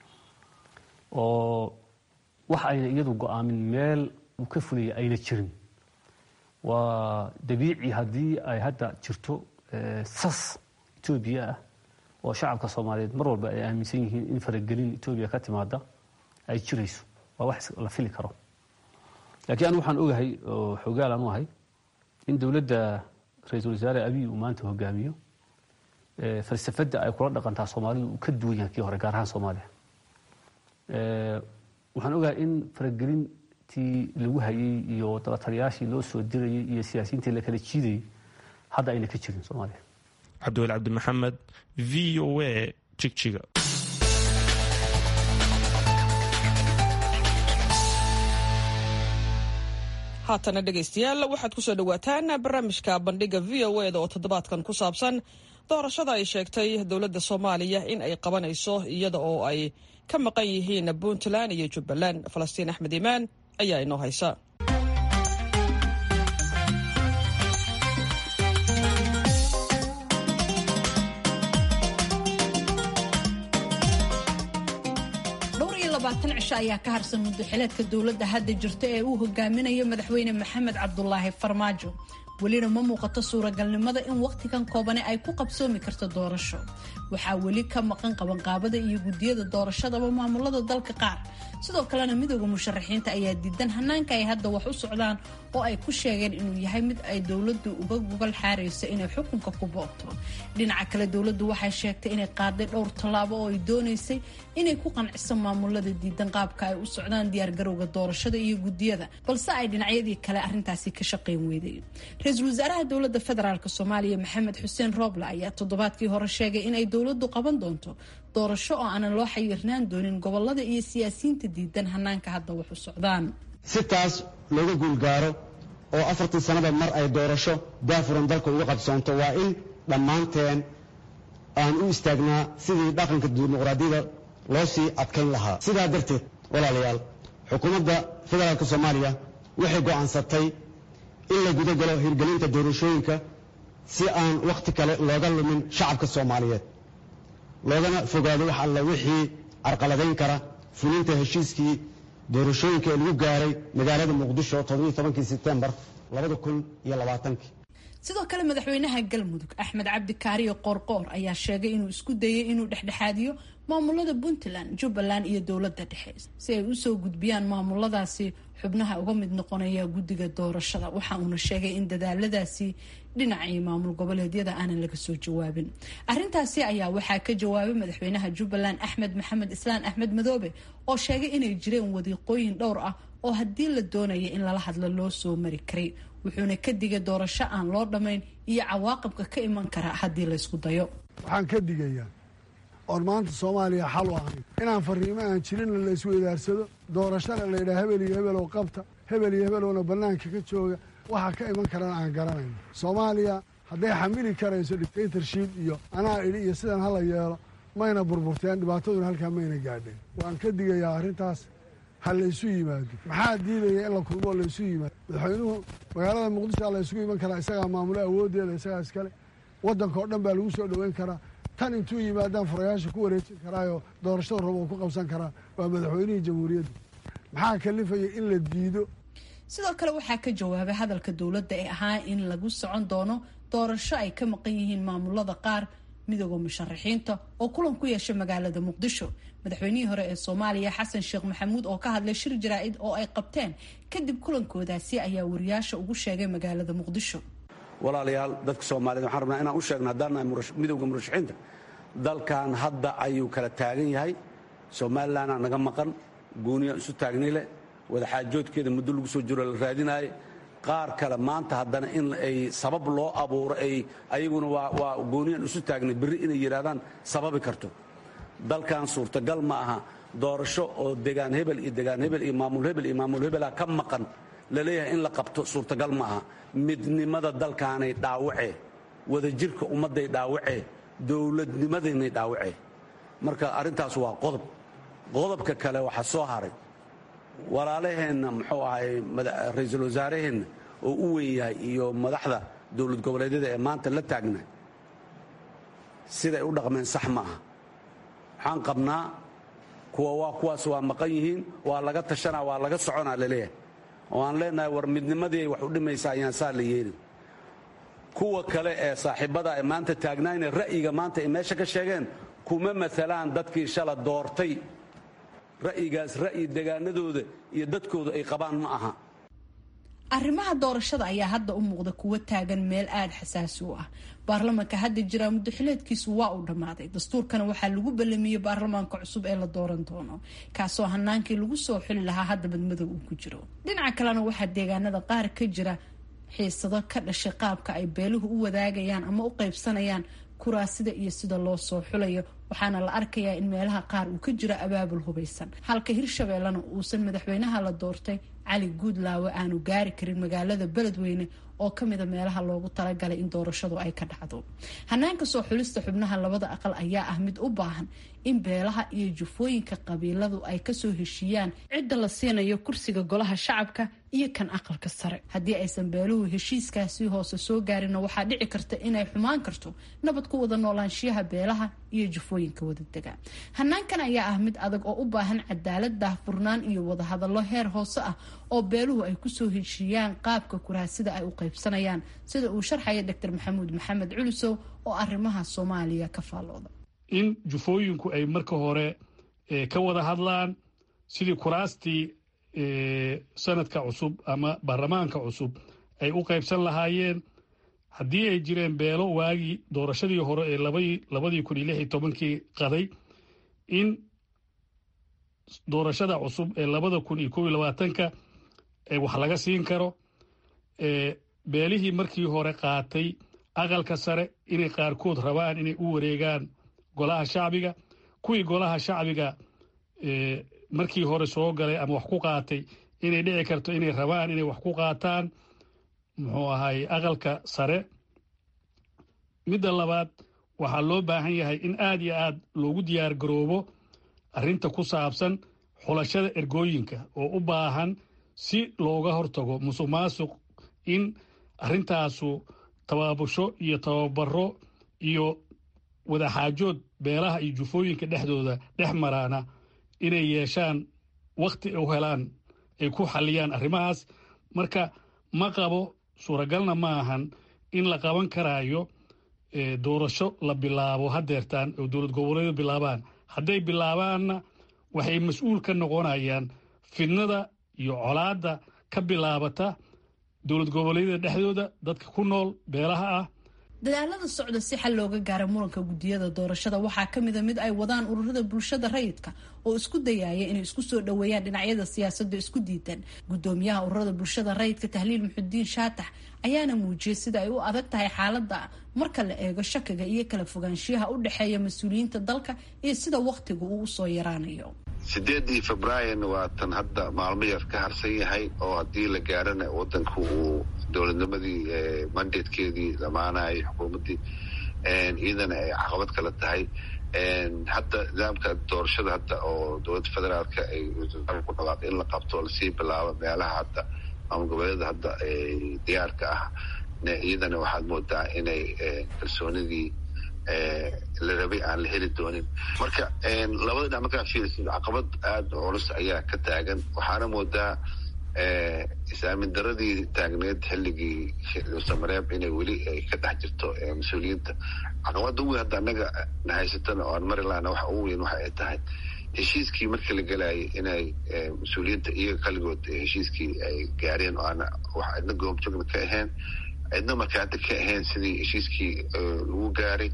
[SPEAKER 3] oo wax ayna iyadu go-aamin meel uu ka fulaya ayna jirin. waa dabiici haddii ay hadda jirto sas etoobiya ah oo shacabka soomaaliyeed mar walba ay aaminsan yihiin in faragelin etoobiya ka timaada ay jirayso waa wax la fili karo. laakiin anu waxaan ogahay oo xoogaal aan u ahay in dowladda ra-iisul wasaare abiy uu maanta hogaamiyo falsafadda ay kula dhaqantaa soomaalidu uu ka duwan yahay kii hore gaar ahaan soomaaliya. waxaan ogahay in faragelin tii lagu hayay iyo dabataliyaashii loo soo dirayay iyo siyaasiyiintii la kala jiidayay hadda ayna ka jirin soomaaliya.
[SPEAKER 9] cabdiweli cabdimaxamed, v o a, jigjiga.
[SPEAKER 1] haatana dhegaystayaal waxaad kusoo dhawaataan barnaamijka bandhiga v o eda oo toddobaadkan ku saabsan doorashada ay sheegtay dowladda soomaaliya in ay qabanayso iyada oo ay ka maqan yihiin puntland iyo jubbaland. falastiin axmed iimaan ayaa inoo haysa.
[SPEAKER 10] cisho ayaa ka harsan muddaxileedka dowladda hadda jirta ee uu hogaaminayo madaxweyne maxamed cabdulaahi farmaajo. welina ma muuqato suuragalnimada in wakhtigan koobane ay ku qabsoomi karto doorasho. waxaa weli ka maqan qabanqaabada iyo guddiyada doorashadaba maamulada dalka qaar. sidoo kalena midooda musharaxiinta ayaa diidan hanaanka ay hadda wax u socdaan oo ay ku sheegeen inuu yahay mid ay dowladdu uga gogol xaarayso inay xukunka ku boobto. dhinaca kale dowladdu waxay sheegtay inay qaaday dhowr tallaabo oo ay doonaysay inay ku qanciso maamulada diidan qaabka ay u socdaan diyaargarowga doorashada iyo guddiyada, balse ay dhinacyadii kale arrintaasi ka shaqayn weyday. ra-iisul wasaaraha dowladda federaalk soomaaliya maxamed xuseen rooble ayaa toddobaadkii hore sheegay inay dowladdu qaban doonto doorasho oo aanan loo xayirnaan doonin gobolada iyo siyaasiyiinta diidan hanaanka hadda wax u socdaan.
[SPEAKER 11] si taas looga guulgaaro oo afartii sanada mar ay doorasho daafuran dalka uga qabsoonto waa in dhammaanteen aan u istaagnaa sidii dhaqanka dimuqraadiyada loo sii adkayn lahaa. sidaa darteed walaalayaal, xukuumadda federaalk soomaaliya waxay go'aansatay in la gudagalo hirgelinta doorashooyinka si aan wakhti kale looga lumin shacabka soomaaliyeed, loogana fogaado wax alla wixii carqaladayn kara fulinta heshiiskii doorashooyinka ee lagu gaaray magaalada muqdisho toddobiyo tobankii sebtembar labada kun iyo labaatankii.
[SPEAKER 10] sidoo kale madaxweynaha galmudug axmed cabdi kaariyo qoorqoor ayaa sheegay inuu isku dayay inuu dhexdhexaadiyo maamulada puntland, jubbaland iyo dowladda dhexe si ay usoo gudbiyaan maamuladaasi xubnaha uga mid noqonaya guddiga doorashada. waxa uuna sheegay in dadaaladaasi dhinacii maamul goboleedyada aanan laga soo jawaabin. arrintaasi ayaa waxaa ka jawaabay madaxweynaha jubbaland axmed maxamed islaan axmed madoobe oo sheegay inay jireen wadiiqooyin dhowr ah oo haddii la doonaya in lala hadlo loo soo mari karay, wuxuuna ka digay doorasho aan loo dhammayn iyo cawaaqibka ka iman kara haddii laysku dayo.
[SPEAKER 12] waxaan ka digayaa oon maanta soomaaliya xal u ahayn inaan fariimo aan jirinna la isweydaarsado, doorashana la yidhaha hebel iyo hebel oo qabta, hebel iyo hebelowna bannaanka ka jooga, waxaa ka iman karana aan garanayno. soomaaliya hadday xamili karayso dictatorship iyo anaa idhi iyo sidan hala yeelo mayna burburteen, dhibaataduna halkaa mayna gaadheen. waan ka digayaa arrintaas ha laysu yimaado. maxaa diidaya in la kulmo oo laysu yimaado? madaxweynuhu magaalada muqdisho la isugu iman karaa, isagaa maamulo awooddeeda, isagaa iskale. waddanka oo dhan baa lagu soo dhoweyn karaa. tan intuu yimaadaan furayaasha ku wareejin karaayoo doorashada rabo oo ku qabsan karaa waa madaxweynihii jamhuuriyadda. maxaa kalifaya in la diido?
[SPEAKER 10] sidoo kale waxaa ka jawaabay hadalka dowladda ee ahaa in lagu socon doono doorasho ay ka maqan yihiin maamulada qaar midooda musharaxiinta oo kulan ku yeeshay magaalada muqdisho. madaxweynihii hore ee soomaaliya xasan sheekh maxamuud oo ka hadlay shir jaraa'id oo ay qabteen kadib kulankoodaasi ayaa wariyaasha ugu sheegay magaalada muqdisho.
[SPEAKER 13] walaalayaal, dadka soomaaliyed waxaan rabnaa inaan u sheegno haddaan nahay midowda murashaxiinta dalkan hadda ayuu kala taagan yahay. somalilanaa naga maqan, gooniya isu taagnay leh, wadaxaajoodkeeda muddo lagu soo jiro la raadinaaye. qaar kale maanta haddana in ay sabab loo abuuro ay ayaguna waa gooniyan isu taagnay berri inay yidhaahdaan sababi karto. dalkan suurtagal ma aha doorasho oo degaan hebel iyo degaan hebel iyo maamul hebel iyo maamul hebela ka maqan laleeyahay in la qabto suurtagal ma aha. midnimada dalkaanay dhaawacee, wadajirka ummadday dhaawacee, dowladnimadaynay dhaawacee. marka arrintaas waa qodob. qodobka kale waxaa soo haray walaalaheenna muxuu ahay ra-iisul wasaaraheenna oo u weyn yahay iyo madaxda dowlad goboleedyada ee maanta la taagna siday u dhaqmeen sax ma aha. waxaan qabnaa kuwa waa kuwaas waa maqan yihiin, waa laga tashanaa, waa laga soconaa laleeyahay. oo aan leenahay war midnimadii ay wax u dhimaysaa ayaan saa la yeelin. kuwa kale ee saaxiibada ee maanta taagnaayna ra'yiga maanta ay meesha ka sheegeen kuma maalaan dadkii shala doortay. ra'yigaas ra'yi degaanadooda iyo dadkooda ay qabaan ma aha.
[SPEAKER 10] arrimaha doorashada ayaa hadda u muuqda kuwo taagan meel aada xasaasi u ah. baarlamaanka hadda jira muddo xileedkiisu waa uu dhammaaday, dastuurkana waxaa lagu ballamiyey baarlamaanka cusub ee la dooran doono, kaasoo hanaankii lagu soo xuli lahaa hadda badmadow uu ku jiro. dhinaca kalena waxaa deegaanada qaar ka jira xiisado ka dhashay qaabka ay beeluhu u wadaagayaan ama u qaybsanayaan kuraasida iyo sida loo soo xulayo, waxaana la arkayaa in meelaha qaar uu ka jiro abaabul hubaysan, halka hirshabeellena uusan madaxweynaha la doortay cali guudlaawe aanu gaari karin magaalada beledweyne oo ka mida meelaha loogu talagalay in doorashadu ay ka dhacdo. hanaanka soo xulista xubnaha labada aqal ayaa ah mid u baahan in beelaha iyo jufooyinka qabiiladu ay kasoo heshiiyaan cidda la siinayo kursiga golaha shacabka iyo kan aqalka sare. haddii aysan beeluhu heshiiskaasi hoose soo gaarinna waxaa dhici karta inay xumaan karto nabad ku wada noolaanshiyaha beelaha iyo jufooyinka wadadega. hanaankan ayaa ah mid adag oo u baahan cadaalad, daahfurnaan iyo wadahadallo heer hoose ah oo beeluhu ay kusoo heshiiyaan qaabka kuraasida ay u qaybsanayaan, sida uu sharxaya doctor maxamuud maxamed culusow oo arrimaha soomaaliya ka faallooda.
[SPEAKER 14] in jufooyinku ay marka hore ka wada hadlaan sidii kuraastii sanadka cusub ama baarlamaanka cusub ay u qaybsan lahaayeen. haddii ay jireen beelo waagii doorashadii hore ee labadii kun iyo lix iyo tobankii qaday, in doorashada cusub ee labada kun iyo kow iyo labaatanka wax laga siin karo. beelihii markii hore qaatay aqalka sare inay qaarkood rabaan inay u wareegaan golaha shacbiga, kuwii golaha shacbiga markii hore soo galay ama wax ku qaatay inay dhici karto inay rabaan inay wax ku qaataan muxuu ahay aqalka sare. midda labaad, waxaa loo baahan yahay in aad iyo aad loogu diyaar garoobo arrinta ku saabsan xulashada ergooyinka oo u baahan si looga hortago musuq maasuq, in arrintaasu tabaabusho iyo tababaro iyo wadaxaajood beelaha iyo jufooyinka dhexdooda dhex maraana inay yeeshaan wakhti u helaan ay ku xalliyaan arrimahaas. marka ma qabo, suuragalna ma ahan in la qaban karaayo doorasho la bilaabo hadeertaan oo dowlad goboleedu bilaabaan. hadday bilaabaanna waxay mas-uul ka noqonayaan fidnada iyo colaadda ka bilaabata dowlad goboleedyada dhexdooda dadka ku nool beelaha ah.
[SPEAKER 10] dadaalada socda si xal looga gaaro muranka guddiyada doorashada waxaa ka mida mid ay wadaan ururada bulshada rayidka oo isku dayaya inay isku soo dhoweeyaan dhinacyada siyaasadda isku diidan. guddoomiyaha ururada bulshada rayidka tahliil muxudiin shaatax ayaana muujiyay sida ay u adag tahay xaaladda marka la eego shakiga iyo kala fogaanshiyaha u dhexeeya mas-uuliyiinta dalka iyo sida wakhtigu uu usoo yaraanayo.
[SPEAKER 4] sideedii febraayo waa tan hadda maalmo yar ka harsan yahay oo haddii la gaarana wadanku uu dowladnimadii mandatekeedii dhamaanayay xukuumaddii iyadana ay caqabad kala tahay. hadda nidaamka doorashada hadda oo dowladda federaalka ay ku dhawaaqay in la qabto lasii bilaabo meelaha hadda ama goboleeda hadda diyaarka ah, iyadana waxaad moodaa inay kalsoonidii la rabay aan la heli doonin. marka labada dhinac markaa fiirisid caqabad aada culus ayaa ka taagan. waxaana moodaa is-aamin daradii taagneed xilligii samareeb inay weli ka dhex jirto mas-uuliyiinta. caqabada ugu weyn hadda annaga na haysatana oo aan mari lahana waxa ugu weyn waxa ay tahay heshiiskii markii la gelayay inay mas-uuliyiinta iyaga kaligood heshiiskii ay gaareen oo aana wax cidna goobjoogna ka ahayn, cidna markaata ka ahayn sidii heshiiskii lagu gaaray.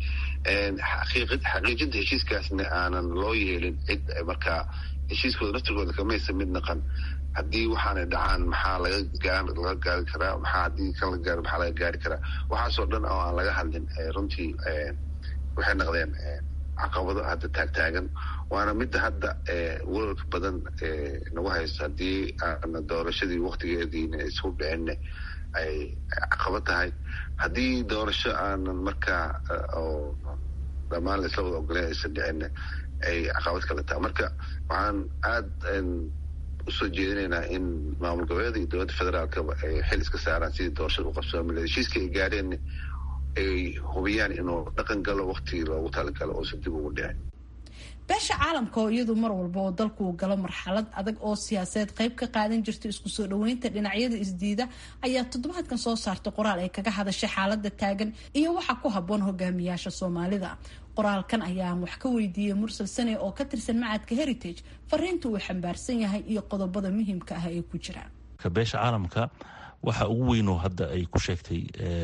[SPEAKER 4] xaqiijinta heshiiskaasna aanan loo yeelin cid markaa heshiiskooda naftigooda kamaysa mid naqan. haddii waxaanay dhacaan maxaa laga gaari karaa, maxaa haddii kan la gaaro maxaa laga gaari karaa, waxaasoo dhan oo aan laga hadlin runtii waxay noqdeen caqabado hadda taagtaagan. waana midda hadda walwalka badan nagu haysto haddii aana doorashadii waktigeediina isku dhicinna ay caqabad tahay. haddii doorasho aanan markaa oo dhammaan laisla wada ogoleen aysan dhicinna ay caqabad kale tahay. marka waxaan aada usoo jeedinaynaa in maamul goboleeda iyo dowladda federaalkaba ay xil iska saaraan sidii doorashada u qabsoomi lahayd. heshiiska ay gaareen ay hubiyaan inuu dhaqan galo waktigii loogu talagalo oosan dib ugu dhicin.
[SPEAKER 10] beesha caalamka oo iyadu mar walba oo dalku uu galo marxalad adag oo siyaasadeed qayb ka qaadan jirta isku soo dhoweynta dhinacyada isdiida ayaa toddobaadkan soo saartay qoraal ay kaga hadashay xaaladda taagan iyo waxa ku habboon hogaamiyaasha soomaalida. qoraalkan ayaan wax ka weydiiyey mursal sane oo ka tirsan macadka heritage fariinta uu xambaarsan yahay iyo qodobada muhiimka ah ee ku jira.
[SPEAKER 15] beesha caalamka waxa ugu weynoo hadda ay ku sheegtay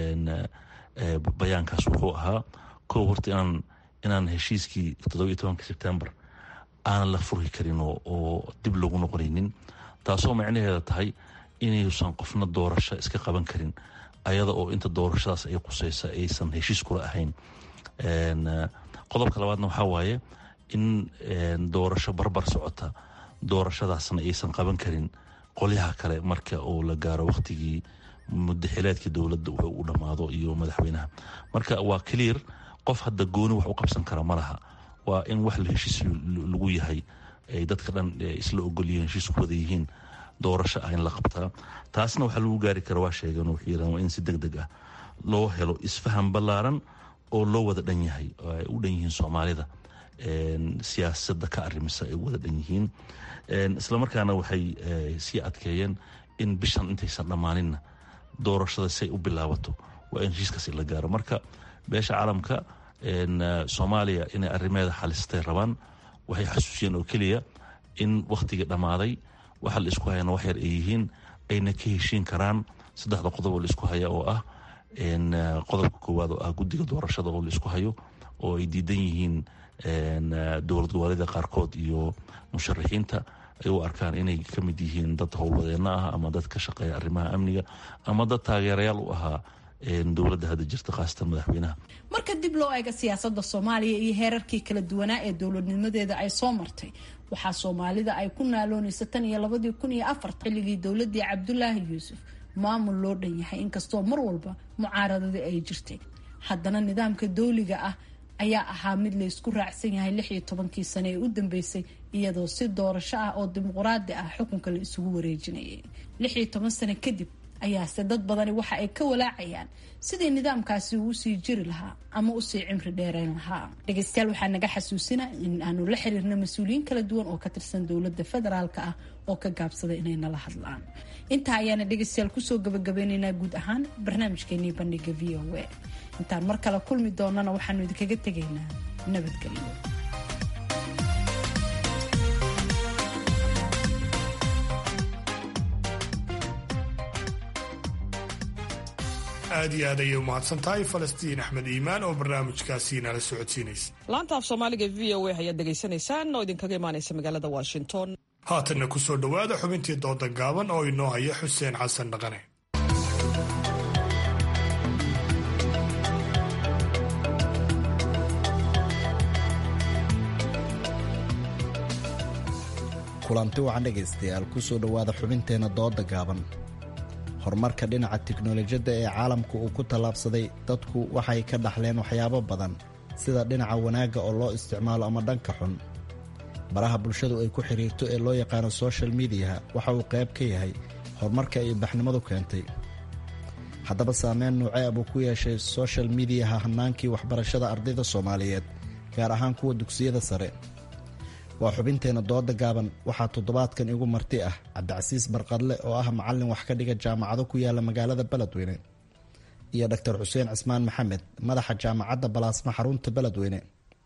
[SPEAKER 15] bayaankaas wuxuu ahaa kow horta inaan inaan heshiiskii toddobiyo tobanka sebtembar aanan la furhi karin oo dib loogu noqonaynin, taasoo macnaheeda tahay inaysan qofna doorasho iska qaban karin ayada oo inta doorashadaas ay qusaysa aysan heshiis kula ahayn. qodobka labaadna waxaa waaye in doorasho barbar socota doorashadaasna aysan qaban karin qolyaha kale marka uu la gaaro waqtigii mudaxileedkii dowladda u dhammaado iyo madaxweynaha. marka waa clear, qof hadda gooni wax u qabsan kara ma laha. waa in wax la heshiis lagu yahay ay dadka dhan isla ogolyihiin, heshiis ku wada yihiin, doorasho ah in la qabtaa. taasna waxaa lagu gaari kara waa sheegeen wuxuu yidhahan waa in si deg deg ah loo helo isfaham ballaaran oo loo wada dhan yahay, oo ay u dhan yihiin soomaalida siyaasadda ka arrimisa ay u wada dhan yihiin. islamarkaana waxay sii adkeeyeen in bishan intaysan dhammaaninna doorashada si ay u bilaabato waa in heshiiskaasi la gaaro. marka beesha caalamka soomaaliya inay arrimeeda xalistay rabaan, waxay xasuusiyeen oo keliya in wakhtigii dhammaaday waxa la isku hayana wax yar ay yihiin, ayna ka heshiin karaan saddexda qodob oo la isku haya oo ah qodobka koowaad oo ah guddiga doorashada oo la isku hayo oo ay diidan yihiin dowlad goboleedyada qaarkood iyo musharaxiinta ay u arkaan inay ka mid yihiin dad howlwadeenno ah ama dad ka shaqeeya arrimaha amniga ama dad taageerayaal u ahaa dowladda hadda jirta khaasatan madaxweynaha.
[SPEAKER 10] marka dib loo eega siyaasadda soomaaliya iyo heerarkii kala duwanaa ee dowladnimadeeda ay soo martay, waxaa soomaalida ay ku naaloonaysa tan iyo labadii kun iyo afartan xilligii dowladii cabdulaahi yuusuf maamul loo dhan yahay, inkastoo mar walba mucaaradadii ay jirtay. haddana nidaamka dowliga ah ayaa ahaa mid la isku raacsan yahay lix iyo tobankii sane ee u dambeysay, iyadoo si doorasho ah oo dimuqraadi ah xukunka la isugu wareejinayay. lix iyo toban sane kadib ayaase dad badani waxa ay ka walaacayaan sidii nidaamkaasi uu usii jiri lahaa ama usii cimri dheerayn lahaa. dhegeystayaal, waxaa naga xasuusina in aanu la xiriirno mas-uuliyiin kala duwan oo ka tirsan dowladda federaalka ah oo ka gaabsaday inay nala hadlaan. intaa ayaana dhegeystayaal kusoo gabagabeynaynaa guud ahaan barnaamijkeenii bandhiga v o a. intaan mar kale kulmi doonana waxaanu idinkaga tegaynaa nabadgelyo.
[SPEAKER 2] aad iyo aad ayay umahadsan tahay falastiin axmed iimaan oo barnaamijkaasi nala socodsiinaysa.
[SPEAKER 1] laanta af soomaaliga v o a ayaad dhegaysanaysaan oo idinkaga imaanaysa magaalada washington.
[SPEAKER 2] haatanna ku soo dhowaada xubintii dooda gaaban oo inoo haya xuseen xasan dhaqane.
[SPEAKER 16] kulanti wacan dhegaystayaal ku soo dhowaada xubinteenna dooda gaaban. horumarka dhinaca tiknolojiyadda ee caalamku uu ku tallaabsaday, dadku waxay ka dhaxleen waxyaabo badan sida dhinaca wanaagga oo loo isticmaalo ama dhanka xun. baraha bulshadu ay ku xiriirto ee loo yaqaano social mediaha waxa uu qayb ka yahay horumarka ay baxnimadu keentay. haddaba saameyn nuucee buu ku yeeshay social mediaha hannaankii waxbarashada ardayda Soomaaliyeed, gaar ahaan kuwa dugsiyada sare? waa xubinteenna dooda gaaban. waxaa toddobaadkan igu marti ah Cabdicasiis Barqadle oo ah macallin wax ka dhiga jaamacado ku yaala magaalada Beledweyne, iyo Dr Xuseen Cismaan Maxamed, madaxa jaamacadda Balaasma xarunta Beledweyne.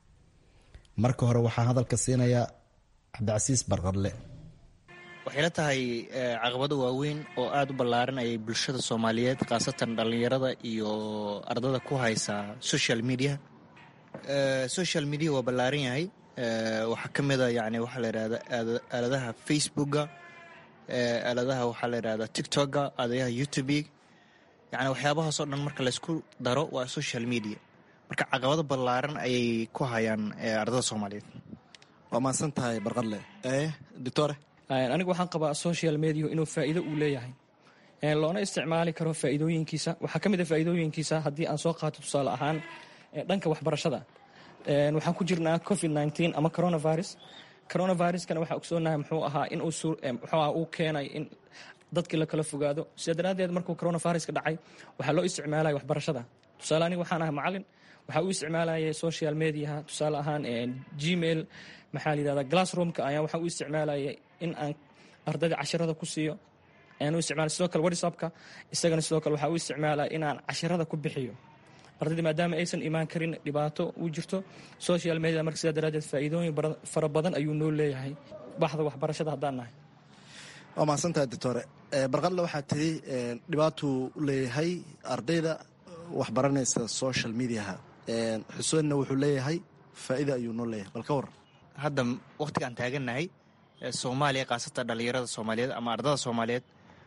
[SPEAKER 16] marka hore waxaa hadalka siinayaa Cabdicasiis Barqadle.
[SPEAKER 17] waxay la tahay caqabado waaweyn oo aada u ballaaran ayay bulshada Soomaaliyeed khaasatan dhallinyarada iyo ardada ku haysa social media. social media waa ballaaran yahay. waxaa ka mid a yani waxaa la yidhahda aaladaha facebooka, aaladaha waxaa la yidhahda tiktoka, aaladaha youtube, yani waxyaabahaasoo dhan marka laysku daro waa social media. marka caqabado ballaaran ayay ku hayaan ardada Soomaaliyeed.
[SPEAKER 16] waa mahadsan tahay Barqadle. doctore,
[SPEAKER 18] anigu waxaan qabaa social media inuu faa'iido uu leeyahay, loona isticmaali karo faa'iidooyinkiisa. waxaa ka mid a faa'iidooyinkiisa haddii aan soo qaato tusaale ahaan dhanka waxbarashada. waxaan ku jirnaa covid nineteen ama coronavirus. coronaviruskana waxaa ogsoonahay muxuu ahaa in muxuu aha uu keenay in dadkii la kala fogaado. sida daraaddeed markuu coronaviruska dhacay waxaa loo isticmaalaya waxbarashada. tusaale aniga waxaan ahay macallin, waxaa uu isticmaalayay social mediaha, tusaale ahaan gmail, maxaa la yidhahdaa glassroomka ayaa waxaa u isticmaalayay in aan ardayda cashirada ku siiyo. ayaan u isticmaalay sidoo kale whatsappka, isagana sidoo kale waxaa u isticmaalaya inaan cashirada ku bixiyo ardayda maadaama aysan imaan karin, dhibaato uu jirto. social media marka sidaa daraaddeed faa'iidooyin fara badan ayuu noo leeyahay baxda waxbarashada haddaan nahay.
[SPEAKER 19] waa mahadsantahay doctore barqadle waxaa tiri dhibaatuu u leeyahay ardayda wax baranaysa social mediaha xuseenna wuxuu leeyahay faa'iida ayuu noo leeyahay bal ka waran
[SPEAKER 17] hadda wakhtigaan taagannahay soomaaliya khaasatan dhallinyarada soomaaliyeed ama ardada soomaaliyeed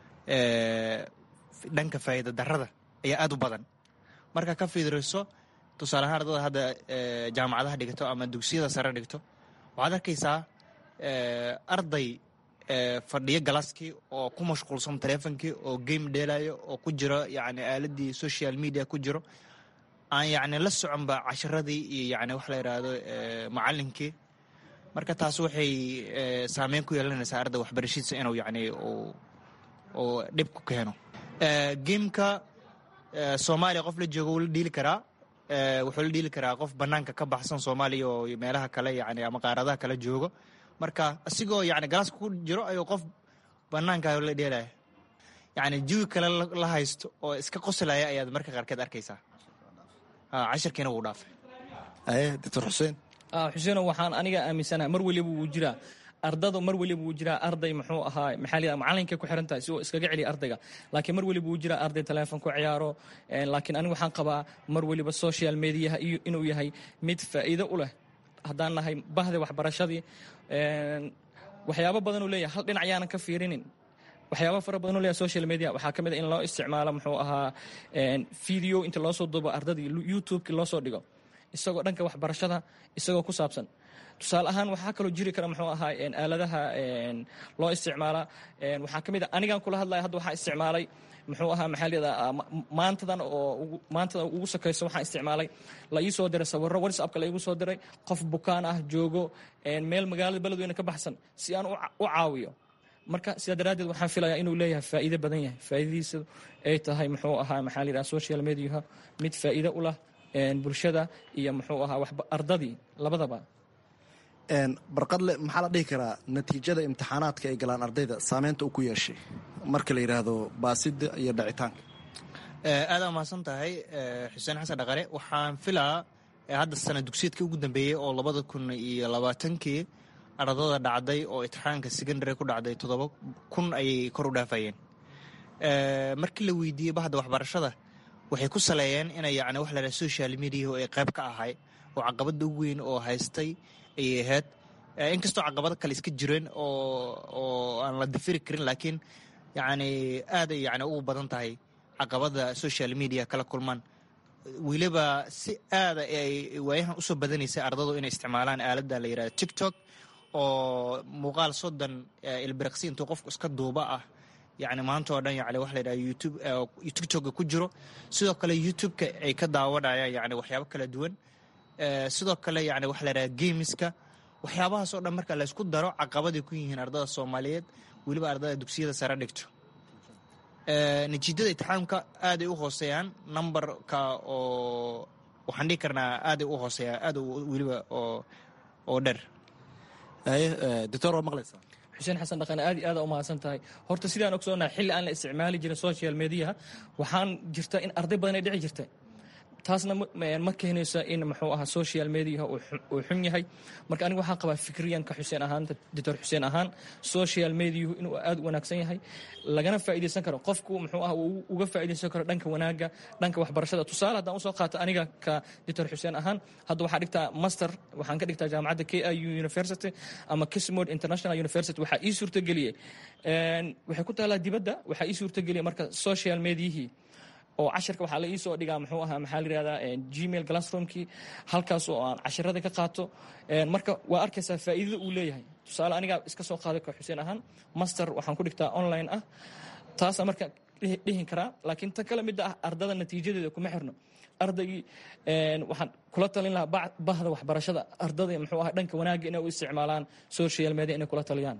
[SPEAKER 17] dhanka faa'iida darrada ayaa aad u badan marka ka fiiriso tusaale ahaan ardada hadda jaamacadaha dhigto ama dugsiyada sare dhigto waxaad arkaysaa arday fadhiyo galaaskii oo ku mashquulsan taleefonkii oo game dheelayo oo ku jiro yani aaladii social media ku jiro aan yani la soconba casharadii iyo yani wax la yidhaahdo macalinkii marka taas waxay saameyn ku yeelanaysaa arday waxbarashadiisa inuu yani uu dhib ku keeno gameka soomaaliya qof la joogo wuu la dhiili karaa wuxuu la dhiili karaa qof banaanka ka baxsan soomaaliya oo meelaha kale yani ama qaaradaha kale joogo marka asigoo yani galaaska ku jiro ayuu qof banaanka la dheelaya yani jawi kale la haysto oo iska qoslaya ayaad marka qaarkeed arkaysaa cashirkiina wuu dhaafay
[SPEAKER 19] doctor xuseen
[SPEAKER 18] xuseeno waxaan aniga aaminsanaha mar weliba wuu jiraa ardada mar weliba wuu jiraa arday muxuu ahaa maxaa macalinkay ku xiran tahay si uu iskaga celiya ardayga laakiin mar weliba wuu jiraa arday teleefon ku ciyaaro laakiin aniga waxaan qabaa mar weliba social mediaha inuu yahay mid faa'iido u leh haddaan nahay bahda waxbarashadii waxyaabo badanuu leeyahay hal dhinac yaanan ka fiirinin waxyaaba fara badan u leeyahay social media waxaa ka mid a in loo isticmaalo muxuu ahaa video inta loo soo duubo ardadii youtube-ki loo soo dhigo isagoo dhanka waxbarashada isagoo ku saabsan tusaale ahaan waxaa kaloo jiri kara muxuu ahaa aaladaha loo isticmaala waxaa ka mid a anigaan kula hadlaya hadda waxaa isticmaalay muxuu ahaa maxaa leedaha maantadan oo maantada ugu sakayso waxaan isticmaalay la ii soo diray sawirro whatsappka la iigu soo diray qof bukaan ah joogo meel magaalada beledweyne ka baxsan si aan u caawiyo marka sidaa daraaddeed waxaan filayaa inuu leeyahay faa'iido badan yahay faa'iidadiisa ay tahay muxuu ahaa maxaa layidhaha social mediaha mid faa'iido u lah bulshada iyo muxuu ahaa waxba ardadii labadaba
[SPEAKER 19] barqadle maxaa la dhihi karaa natiijada imtixaanaadka ay galaan ardayda saameynta uu ku yeeshay marka la yidhaahdo baasida iyo dhacitaanka
[SPEAKER 17] aada umahadsan tahay xuseen xasan dhaqare waxaan filaa hadda sana dugsiyeedkii ugu dambeeyey oo labada kun iyo labaatankii ardada dhacday oo imtixaanka secondary ku dhacday toddoba kun ayay kor u dhaafayeen markii la weydiiyey bahda waxbarashada waxay ku saleeyeen inay yani wax la yidhaha social media oo ay qayb ka ahay oo caqabada ugu weyn oo haystay ayay ahayd inkastoo caqabado kale iska jireen oo aan la dafiri karin laakiin yani aaday yani ugu badan tahay caqabada social media kala kulmaan weliba si aada ay waayahan usoo badanaysay ardadu inay isticmaalaan aaladda la yidhahdo tiktok oo muuqaal soddon ilbiriqsi intuu qofku iska duuba ah yani maanta oo dhan yani waxa la yidhaha youtube tiktoka ku jiro sidoo kale youtube-ka ay ka daawanayaan yani waxyaabo kala duwan sidoo kale yani waxa la yidhaha gameska waxyaabahaas oo dhan marka la isku daro caqabaday ku yihiin ardada soomaaliyeed weliba ardada dugsiyada sare dhigto natiijada imtixaamka aaday u hooseeyaan numberka oo waxaan dhihi karnaa aaday u hooseeyaa aad weliba oo dheer
[SPEAKER 19] doctor waa maqlaysaa
[SPEAKER 18] xuseen xasan dhaqane aad iyo aada u mahadsan tahay horta sidaan ogsoonahay xilli aan la isticmaali jirin social mediaha waxaan jirta in arday badan ay dhici jirta taasna ma keenaysa in muxuu ahaa social mediaha uu xun yahay marka aniga waxaan qabaa fikriyanka xuseen ahaan doctor xuseen ahaan social mediahu inuu aad u wanaagsan yahay lagana faa'iidaysan karo qofku muxuu ah uu uga faa'iidaysan karo dhanka wanaagga dhanka waxbarashada tusaale haddaan usoo qaato aniga ka doctor xuseen ahaan hadda waxaa dhigtaa master waxaan ka dhigtaa jaamacadda k i u university ama kismod international university waxaa ii suurtageliyey waxay ku taalaa dibadda waxaa ii suurtageliyey marka social mediahii oo cashirka waxaa la ii soo dhigaa muxuu ahaa maxaa la yidhahdaa gmail classroomkii halkaas oo aan cashirada ka qaato marka waa arkaysaa faa'iidada uu leeyahay tusaale anigaa iska soo qaaday ka xuseen ahaan master waxaan ku dhigtaa online ah taasaa marka dhihin karaa laakiin tan kale midda ah ardada natiijadeeda kuma xirno ardaygii waxaan kula talin lahaa bahda waxbarashada ardada muxuu ahaa dhanka wanaagga inay u isticmaalaan social media inay kula taliyaan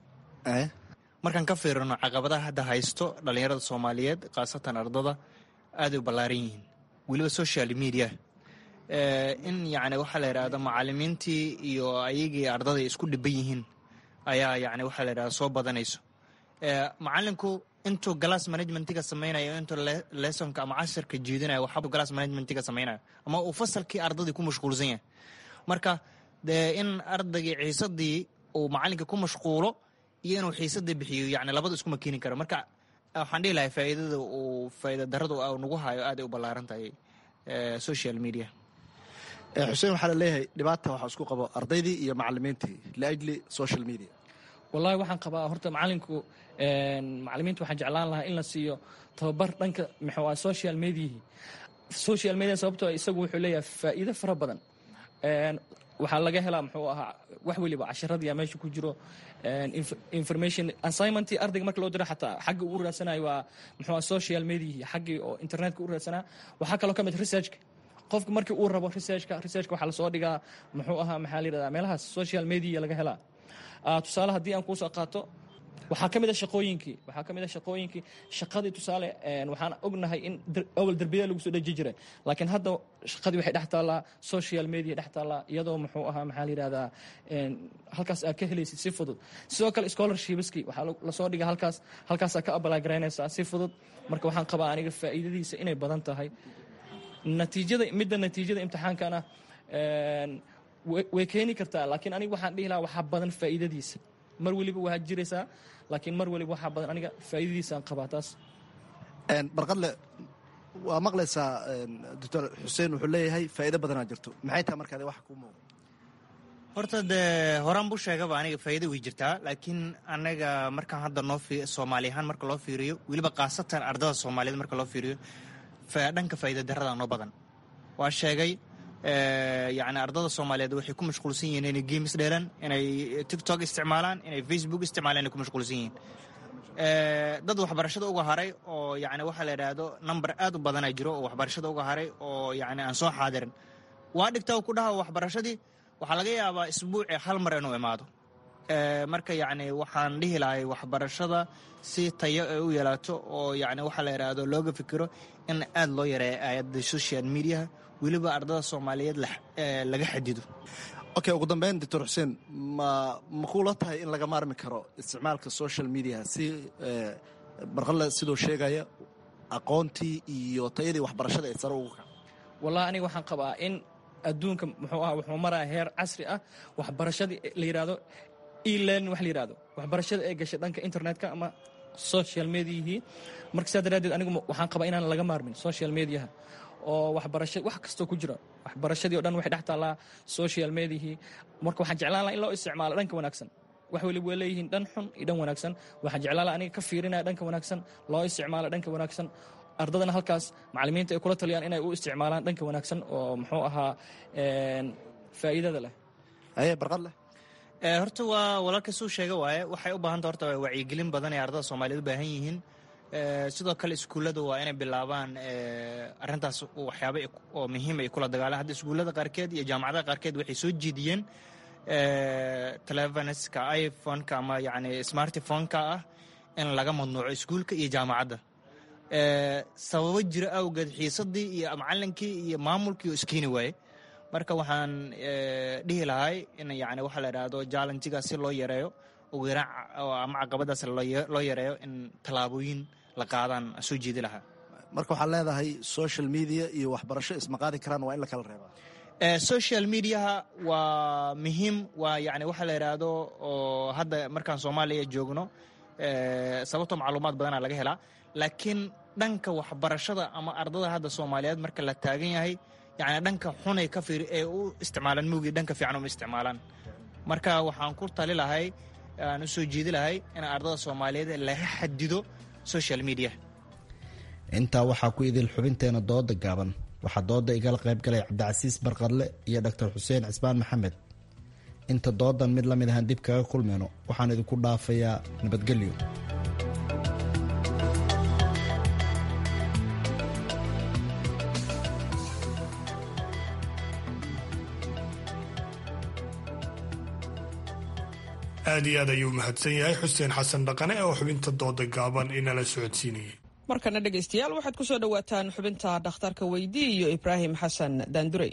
[SPEAKER 17] markaan ka fiirino caqabadaha hadda haysto dhallinyarada soomaaliyeed khaasatan ardada aaday u ballaaran yihiin weliba social media in yani waxaa la yidhahda macalimiintii iyo ayagii ardada isku dhiban yihiin ayaa yani waxaa la yidhahda soo badanayso macalinku intuu glass managementiga samaynayo intuu lessonka ama cashirka jeedinayo waxabu glass managementiga samaynayo ama uu fasalkii ardadii ku mashquulsan yahay marka dee in ardaygii ciisadii uu macalinka ku mashquulo iyo inuu xiisada bixiyo yani labada iskuma keeni karo. marka waxaan dhihi lahay faa'iidada uu faa'iida darrada uu nagu hayo aad ay u ballaaran tahay social media.
[SPEAKER 19] xuseen waxaa la leeyahay dhibaata waxaa isku qabo ardaydii iyo macalimiintii liajli social media.
[SPEAKER 18] wallahi waxaan qabaa horta macalinku macalimiinta waxaan jeclaan lahaa in la siiyo tababar dhanka maxaa social mediahi social media sababtoo isagu wuxuu leeyahay faa'iido fara badan. waxaa laga helaa muxuu ahaa wax weliba casharadii meesha ku jiro information assignmentii ardayga marka loo diro xataa xagga uu raadsanayo waa muxuu social media xaggii oo internetka u raadsanaa. waxaa kaloo ka mid researchka qofka markii uu rabo researchka researchka waxaa lasoo dhigaa muxuu ahaa maxaa la yidhahdaa meelahaas social media laga helaa. tusaale haddii aan kuusoo qaato waxaa ka mid a shaqooyinkii waxaa ka mid a shaqooyinkii shaqadii tusaale waxaan ognahay in awal derbiyada lagu soo dheji jiray laakiin hadda shaqadii waxay dhex taallaa social media dhex taallaa iyadoo muxuu ahaa maxaa la yidhahdaa halkaas aad ka helaysid si fudud. sidoo kale scholarshipskii waxaa lasoo dhigaa halkaas halkaasaa ka apply garaynaysaa si fudud. marka waxaan qabaa aniga faa'iidadiisa inay badan tahay. natiijada midda natiijada imtixaankana way keeni kartaa laakiin aniga waxaan dhihi lahaa waxaa badan faa'iidadiisa. mar weliba waa jiraysaa laakiin mar weliba waxaa badan aniga faa'iidadiisaan qabaa taas.
[SPEAKER 19] barqadle waa maqlaysaa doctor xuseen wuxuu leeyahay faa'iido badanaa jirto maxay tahay markaade waxa kuu muuqda?
[SPEAKER 17] horta dee horaan buu sheegaba aniga faa'iido way jirtaa laakiin anaga markaan hadda noo soomaali ahaan marka loo fiiriyo weliba khaasatan ardada soomaaliyeed marka loo fiiriyo dhanka faa'iida darrada noo badan. waa sheegay yani ardada soomaaliyeed waxay ku mashquulsan yihiin inay games dheelaan, inay tiktok isticmaalaan, inay facebook isticmaalaan, inay ku mashquulsan yihiin. dad waxbarashada uga haray oo yani waxaa la yidhaahdo number aad u badanaa jiro oo waxbarashada uga haray oo yani aan soo xaadirin. waa dhigtaa ku dhaha waxbarashadii waxaa laga yaabaa isbuuci hal mar inuu imaado. marka yani waxaan dhihi lahay waxbarashada si tayo ay u yeelaato oo yani waxaa la yidhaahdo looga fikiro in aad loo yareeyo aayadda social mediaha weliba ardada soomaaliyeed laga xadido.
[SPEAKER 19] okay ugu dambeyn doctor xuseen ma makuula tahay in laga maarmi karo isticmaalka social media si barqale sidoo sheegaya aqoontii iyo tayadii waxbarashada ay sare ugu kaco?
[SPEAKER 18] wallahi aniga waxaan qabaa in adduunka muxuu ah wuxuu maraa heer casri ah waxbarashadii la yidhaahdo e-learning wax la yidhahdo waxbarashada ee gashay dhanka internetka ama social mediahii. marka sidaa daraaddeed anigu waxaan qabaa inaan laga maarmin social mediaha oo waxbarasha wax kastoo ku jira waxbarashadii o dhan waxay dhex taallaa social mediahii. marka waxaan jeclaan lahaa in loo isticmaalo dhanka wanaagsan. wax weliba way leeyihiin dhan xun iyo dhan wanaagsan. waxaan jeclaan lahaa aniga ka fiirinaya dhanka wanaagsan loo isticmaalo dhanka wanaagsan. ardadana halkaas macalimiinta ay kula taliyaan inay u isticmaalaan dhanka wanaagsan oo muxuu ahaa faa'iidada leh.
[SPEAKER 19] aye barqad leh
[SPEAKER 17] horta waa walaalkaasuu sheega waaye waxay u baahanta horta wacyigelin badan ee ardada soomaaliyeed u baahan yihiin. sidoo kale iskuullada waa inay bilaabaan arrintaas waxyaaba oo muhiim ay kula dagaalaan. hadda iskuullada qaarkeed iyo jaamacadaha qaarkeed waxay soo jeediyeen telefoneska iphoneka ama yani smartphoneka ah in laga mamnuuco iskuulka iyo jaamacadda sababo jira awgeed xiisadii iyo macalinkii iyo maamulkii oo iskeeni waaye. marka waxaan dhihi lahay in yani waxaa la idhaahdo jallenjigaas si loo yareeyo ugu yaraan ama caqabadaas loo yareeyo in tallaabooyin la qaadaan soo jeedi lahaa.
[SPEAKER 19] marka waxaad leedahay social media iyo waxbarasho isma qaadi karaan waa in la kala reebaa?
[SPEAKER 17] social mediaha waa muhiim waa yani waxaa la idhaahdo oo hadda markaan soomaaliya joogno sababtoo macluumaad badanaa laga helaa laakiin dhanka waxbarashada ama ardada hadda soomaaliyeed marka la taagan yahay yani dhanka xunay ka fiir ee u isticmaalaan moogii dhanka fiican uma isticmaalaan. marka waxaan ku tali lahay aan u soo jeedi lahay in ardada soomaaliyeed laga xadido social media.
[SPEAKER 16] intaa waxaa ku idil xubinteena dooda gaaban waxaa dooda igala qayb galay cabdicasiis barqadle iyo doctor xuseen cismaan maxamed. inta doodan mid la mid ahaan dib kaga kulmayno waxaan idinku dhaafayaa nabadgelyo.
[SPEAKER 2] aad iyo aad ayuu mahadsan yahay xuseen xasan dhaqane oo xubinta dooda gaaban inala socodsiinayay.
[SPEAKER 1] markana dhegaystayaal waxaad ku soo dhowaataan xubinta dhakhtarka weydii iyo ibraahim xasan daandurey.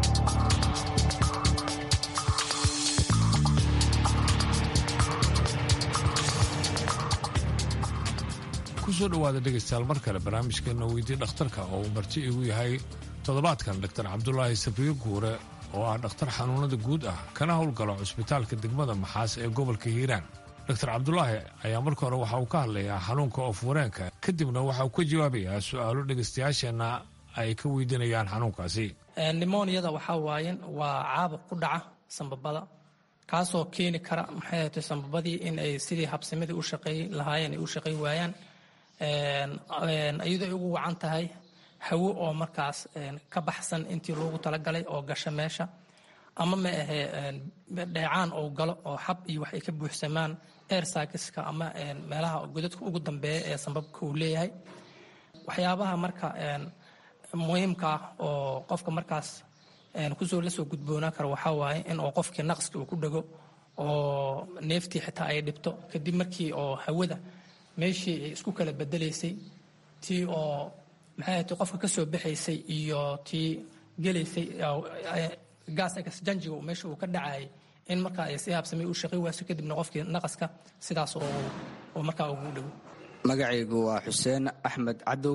[SPEAKER 20] kusoo dhawaada dhegaystayaal mar kale barnaamijkeena weydii dhakhtarka oo uu marti igu yahay toddobaadkan doctor cabdulaahi sabriye guure oo ah dhakhtar xanuunada guud ah kana howlgala cusbitaalka degmada maxaas ee gobolka hiiraan. doctor cabdulaahi ayaa marka hore waxa uu ka hadlayaa xanuunka oof-wareenka kadibna waxa uu ka jawaabayaa su-aalo dhegaystayaasheenna ay ka weydiinayaan xanuunkaasi.
[SPEAKER 18] nimoniyada waxaa waayen waa caabuq ku dhaca sambabada kaasoo keeni kara maxay ahayd sambabadii in ay sidii habsamadii u shaqeey lahaayeen ay u shaqey waayaan iyadoo ay ugu wacan tahay hawo oo markaas ka baxsan intii loogu talagalay oo gasha meesha ama ma ahe dheecaan oo galo oo xab iyo wax ay ka buuxsamaan air sakiska ama meelaha godadka ugu dambeeya ee sambabka uu leeyahay. waxyaabaha marka muhiimka ah oo qofka markaas kusoo la soo gudboonaan kara waxaa waaye in uu qofkii naqska uu ku dhego oo neeftii xitaa ay dhibto kadib markii oo hawada meeshii ay isku kala bedelaysay tii oo maxay ahayd qofka ka soo baxaysay iyo tii gelaysay gaas exjanjiga meesha uu ka dhacayay in markaa ay si habsamay u shaqey wayso kadibna qofkii naqaska sidaas oo markaa ugu dhow.
[SPEAKER 21] magacaygu waa xuseen axmed cadow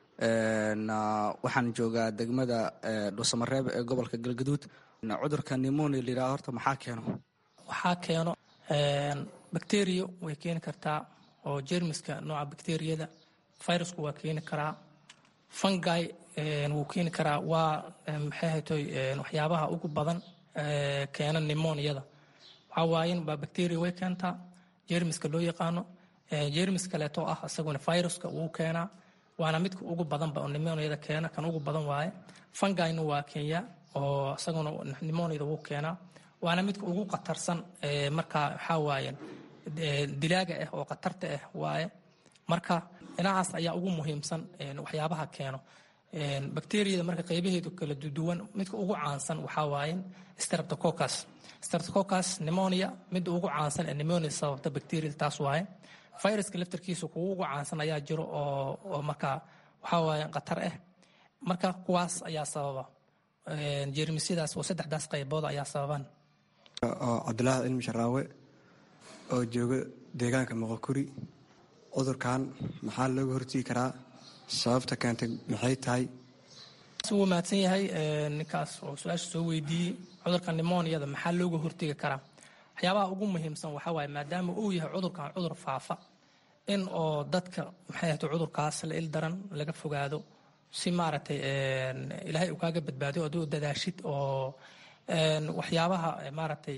[SPEAKER 21] waxaan joogaa degmada dhuusamareeb ee gobolka galgaduud. cudurka nimonia la yidhaha horta maxaa keeno?
[SPEAKER 18] waxaa keeno bakteriya way keeni kartaa oo jermiska nooca bakteriyada, virusku waa keeni karaa, fungi wuu keeni karaa. waa maxay ahaytoy waxyaabaha ugu badan keena nimoniyada waxaa waayen baa bakteriya way keentaa, jermiska loo yaqaano. jermis kaleeto ah isaguna viruska wuu keenaa, waana midka ugu badanba oo nimoniyada keena, kan ugu badan waaye. fungina waa kenya oo isaguna nimoniyada wuu keenaa, waana midka ugu khatarsan markaa waxaa waayen dilaaga ah oo khatarta ah waaye. marka dhinacaas ayaa ugu muhiimsan waxyaabaha keeno. bakteriyada marka qaybaheedu kala duwan midka ugu caansan waxaa waaye streptococcus. streptococcus pneumonia midda ugu caansan ee pneumonia sababta bakteriyada taas waaye. viruska laftarkiisa kuwa ugu caansan ayaa jiro oo oo marka waxaa waaye khatar ah. marka kuwaas ayaa sababa jeermisyadaas oo saddexdaas qaybood ayaa sababaan.
[SPEAKER 22] cabdulaahi cilmi sharaawe oo jooga deegaanka moqokuri. cudurkan maxaa looga hortegi karaa? sababta keentay maxay tahay?
[SPEAKER 18] wuu mahadsan yahay ninkaas oo su-aasha soo weydiiyey. cudurka nimoniyada maxaa looga hortegi karaa? waxyaabaha ugu muhiimsan waxaa waaye maadaama uu yahay cudurkan cudur faafa in oo dadka maxay ahayd cudurkaas la il daran laga fogaado si maaragtay ilaahay uu kaaga badbaadiyo aduu dadaashid oo waxyaabaha maaragtay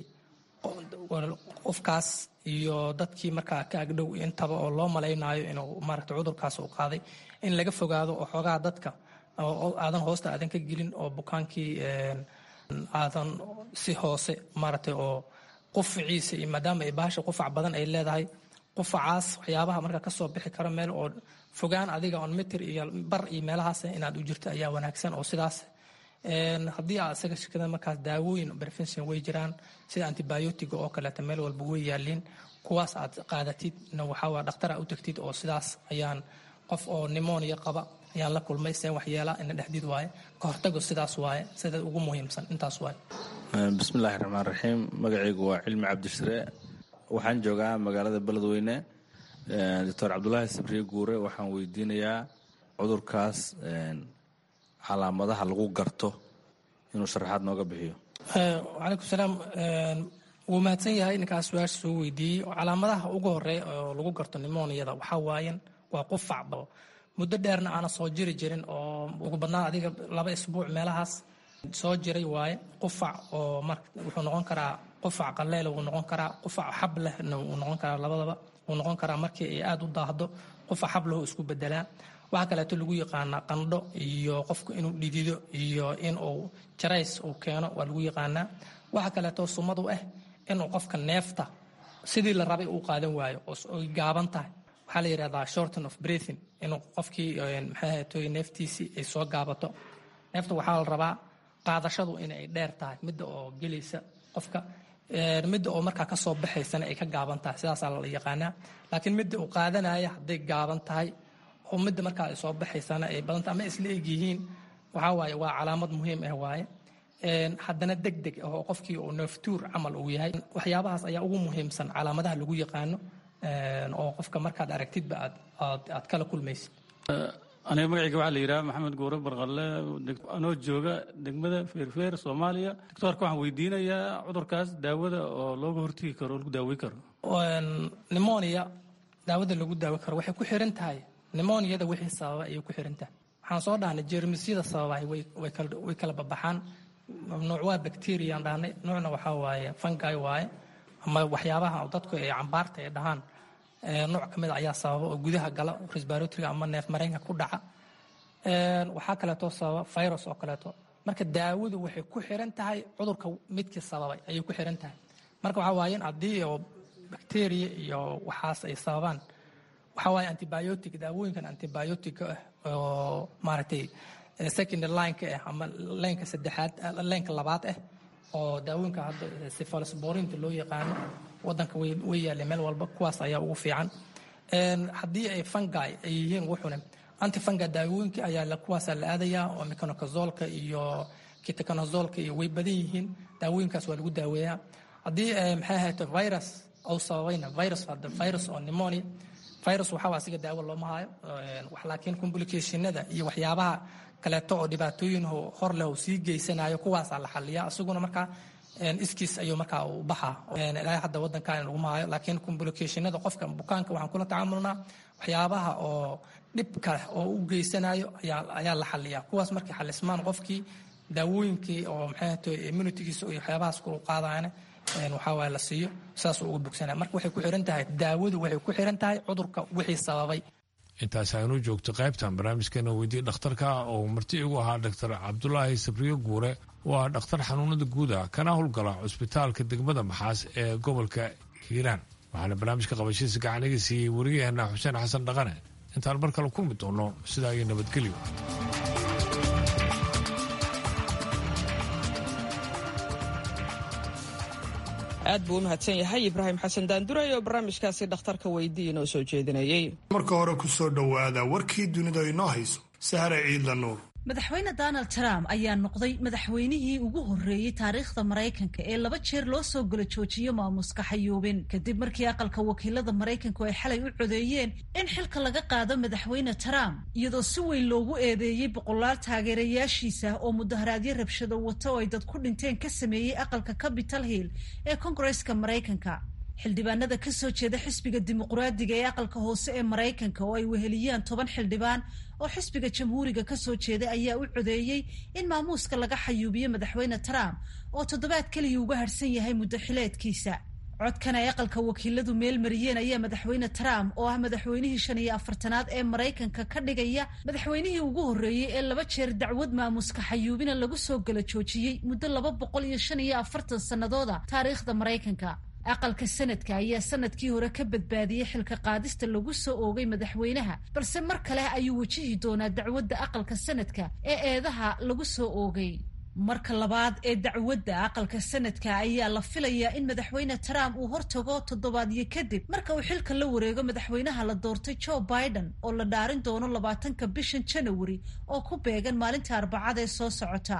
[SPEAKER 18] qofkaas iyo dadkii markaa ka agdhow intaba oo loo malaynayo inuu maaragtay cudurkaas uu qaaday in laga fogaado oo xoogaha dadka oo aadan hoosta aadan ka gelin oo bukaankii aadan si hoose maaragtay oo qufaciisa iyo maadaama ay bahasha qufac badan ay leedahay qufacaas waxyaabaha marka ka soo bixi karo meel oo fogaan adiga on mitir iyo bar iyo meelahaas inaad u jirto ayaa wanaagsan. oo sidaas haddii aad isaga shirkada markaas daawooyin prevention way jiraan sida antibiotiga oo kaleeta meel walba way yaaliin, kuwaas aad qaadatid waxaa waa dhakhtar aad u tagtid oo sidaas ayaan qof oo nimonia qaba ayaan la kulmay seen waxyeela ina dhexdid waaye ka hortago sidaas waaye sida ugu muhiimsan intaas waaye.
[SPEAKER 23] bismillaahi raxmaan raxiim. magacaygu waa cilmi cabdishire, waxaan joogaa magaalada beledweyne. doctor cabdulaahi sabriye guure waxaan weydiinayaa cudurkaas calaamadaha lagu garto inuu sharaxaad nooga bixiyo.
[SPEAKER 18] wacalaykum salaam. wuu mahadsan yahay ninkaas su-aasha soo weydiiyey. calaamadaha ugu horeeya oo lagu garto nimoniyada waxaa waayen waa qufac muddo dheerna aana soo jiri jirin oo ugu badnaan adiga laba isbuuc meelahaas soo jiray waaye. qufac oo mar wuxuu noqon karaa qufac qaleel wuu noqon karaa, qufac xab lehna wuu noqon karaa, labadaba wuu noqon karaa. markii ay aada u daahdo qufac xab lahu isku bedelaa. waxaa kaleeto lagu yaqaanaa qandho iyo qofku inuu dhidido iyo inuu jarays uu keeno waa lagu yaqaanaa. waxaa kaleeto sumadu ah inuu qofka neefta sidii la rabay uu qaadan waayo oo gaaban tahay. waxaa la yidhahdaa shorten of breathing, inuu qofkii maxay ahaytoy neeftiisii ay soo gaabato. neefta waxaa la rabaa qaadashadu inay dheer tahay, midda oo gelaysa qofka, midda oo markaa kasoo baxaysana ay ka gaaban tahay, sidaasaa la yaqaanaa. laakiin midda uu qaadanaya hadday gaaban tahay oo midda markaa ay soo baxaysana ay badanta ama isla eg yihiin waxaa waaye waa calaamad muhiim ah waaye. haddana deg deg ah oo qofkii uu neeftuur camal uu yahay. waxyaabahaas ayaa ugu muhiimsan calaamadaha lagu yaqaano oo qofka markaad aragtidba aad aad kala kulmaysid.
[SPEAKER 5] aniga magacayga waxaa la yidhaha maxamed guure barqalle anoo jooga degmada feerfeer soomaaliya doctoorka waxaan weydiinayaa cudurkaas daawada oo looga hortegi karo oo lagu daaweyn karo
[SPEAKER 6] nimonia daawada lagu daaweyn karo waxay ku xiran tahay nimoniada wixii sababa ayay ku xiran tahay waxaan soo dhahnay jeermisyada sababahay way kala babaxaan nooc waa bacteria aan dhahnay noocna waxaa waaye fungi waaye ama waxyaabaha dadku ay cambaarta ay dhahaan nooc ka mid ayaa sababa oo gudaha gala respiratory ama neef mareenka ku dhaca waxaa kaleeto sababa virus oo kaleeto marka daawadu waxay ku xiran tahay cudurka midkii sababay ayay ku xiran tahay marka waxaa waaye in haddii oo bacteria iyo waxaas ay sababaan waxaa waaye antibiotic daawooyinkan antibiotic ah oo maaragtay second line-ka ah ama leenka saddexaad leenka labaad ah oo daawooyinka hadda cephalosporinta loo yaqaano wadanka way yaalay meel walba kuwaas ayaa ugu fiican haddii ay fungi ay yihiin wuxuna antifungi daawooyinka ayaa la kuwaas la aadayaa oo mecanocazoolka iyo ketoconazolka iyo way badan yihiin daawooyinkaas waa lagu daaweeyaa haddii maxay ahayd virus oo sababayna virus hadda virus oo pneumonia virus waxa waa asiga daawo looma hayo wax laakiin complicationada iyo waxyaabaha kaleeto oo dhibaatooyin hor leh oo sii geysanayo kuwaas la xalliyaa asaguna markaa iskiis ayuu markaa u baxaa ilaa hadda wadankan lagu maayo laakiin complicationada qofka bukaanka waxaan kula tacaamulnaa waxyaabaha oo dhibka oo u geysanayo ayaa ayaa la xalliyaa kuwaas markii xalismaan qofkii daawooyinkii oo maxay tahay immunitygiisa iyo waxyaabahaas ku qaadayna waxaa waa la siiyo saas uu ugu bogsanaa marka waxay ku xiran tahay daawadu waxay ku xiran tahay cudurka wixii sababay
[SPEAKER 20] intaas aynu joogto qaybtan barnaamijkeena weydii dhakhtarka oo marti igu ahaa doctor cabdulaahi sabriyo guure waa dhakhtar xanuunada guuda kana howlgala cusbitaalka degmada maxaas ee gobolka hiiraan waxaana barnaamijka qabashadiisa gacaniga siiyey wariyaheena xuseen xasan dhaqane intaan mar kale kulmi doono sidaa iyo nabadgelyo
[SPEAKER 1] aad buu u mahadsan yahay ibraahim xasan daanduray oo barnaamijkaasi dhakhtarka weydii inoo soo jeedinayay
[SPEAKER 2] marka hore ku soo dhowaada warkii dunida inoo hayso sahre ciidla nuur
[SPEAKER 7] madaxweyne donald trump ayaa noqday madaxweynihii ugu horreeyey taariikhda maraykanka ee laba jeer loo soo gala joojiyo maamuska xayuubin kadib markii aqalka wakiilada maraykanku ay xalay u codeeyeen in xilka laga qaado madaxweyne trump iyadoo si weyn loogu eedeeyey boqolaal taageerayaashiisa oo mudaharaadyo rabshado wata oo ay dad ku dhinteen ka sameeyey aqalka Capitol Hill ee Kongareeska Maraykanka. xildhibaanada ka soo jeeda xisbiga dimuqraadiga ee aqalka hoose ee Maraykanka oo ay weheliyaan toban xildhibaan oo xisbiga jamhuuriga ka soo jeeda ayaa u codeeyey in maamuuska laga xayuubiyo madaxweyne Trump oo toddobaad kaliya uga harsan yahay muddo xileedkiisa. codkan ay aqalka wakiiladu meel mariyeen ayaa madaxweyne Trump oo ah madaxweynihii shan iyo afartanaad ee Maraykanka ka dhigaya madaxweynihii ugu horreeyay ee laba jeer dacwad maamuska xayuubina lagu soo gala joojiyey muddo laba boqol iyo shan iyo afartan sanadooda taariikhda Maraykanka. aqalka sanadka ayaa sanadkii hore ka badbaadiyey xilka qaadista lagu soo oogay madaxweynaha balse mar kale ayuu wajihi doonaa dacwadda aqalka sanadka ee eedaha lagu soo oogay. marka labaad ee dacwadda aqalka sanadka ayaa la filayaa in madaxweyne Trump uu hortago toddobaadyo kadib marka uu xilka la wareego madaxweynaha la doortay Joe Biden oo la dhaarin doono labaatanka bishan January oo ku beegan maalinta Arbacada ee soo socota.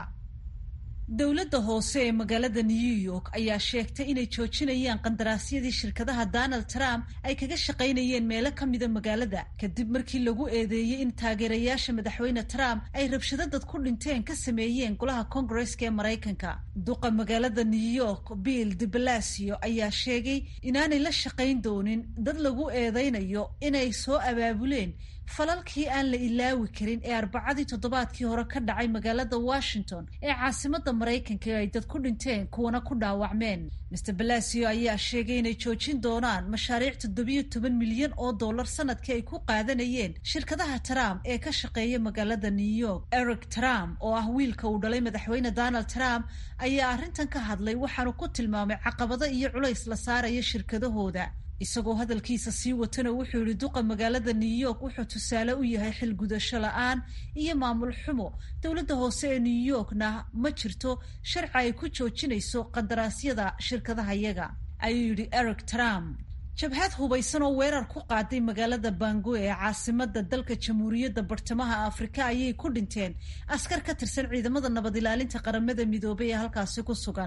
[SPEAKER 7] dowladda hoose ee magaalada New York ayaa sheegtay inay joojinayaan qandaraasyadii shirkadaha Donald Trump ay kaga shaqaynayeen meelo ka mida magaalada kadib markii lagu eedeeyey in taageerayaasha madaxweyne Trump ay rabshado dad ku dhinteen ka sameeyeen golaha Kongareeska ee Maraykanka. duqa magaalada New York Bill de Blasio ayaa sheegay inaanay la shaqayn doonin dad lagu eedeynayo inay soo abaabuleen falalkii aan la ilaawi karin ee arbacadii toddobaadkii hore ka dhacay magaalada Washington ee caasimadda Maraykanka ay dad ku dhinteen kuwana ku dhaawacmeen. mister Blasio ayaa sheegay inay joojin doonaan mashaariic toddobiyo toban milyan oo dollar sanadkii ay ku qaadanayeen shirkadaha Trump ee ka shaqeeya magaalada New York. Eric Trump oo ah wiilka uu dhalay madaxweyne Donald Trump ayaa arrintan ka hadlay waxaanu ku tilmaamay caqabado iyo culays la saarayo shirkadahooda. isagoo hadalkiisa sii watana wuxuu yidhi duqa magaalada New York wuxuu tusaale u yahay xilgudasho la'aan iyo maamul xumo. dowladda hoose ee New Yorkna ma jirto sharci ay ku joojinayso qandaraasyada shirkadaha yaga, ayuu yidhi Eric Trump. jabhad hubaysan oo weerar ku qaaday magaalada Bangui ee caasimadda dalka Jamhuuriyadda Bartamaha Afrika ayay ku dhinteen askar ka tirsan ciidamada nabad ilaalinta qaramada midoobay ee halkaasi ku sugan.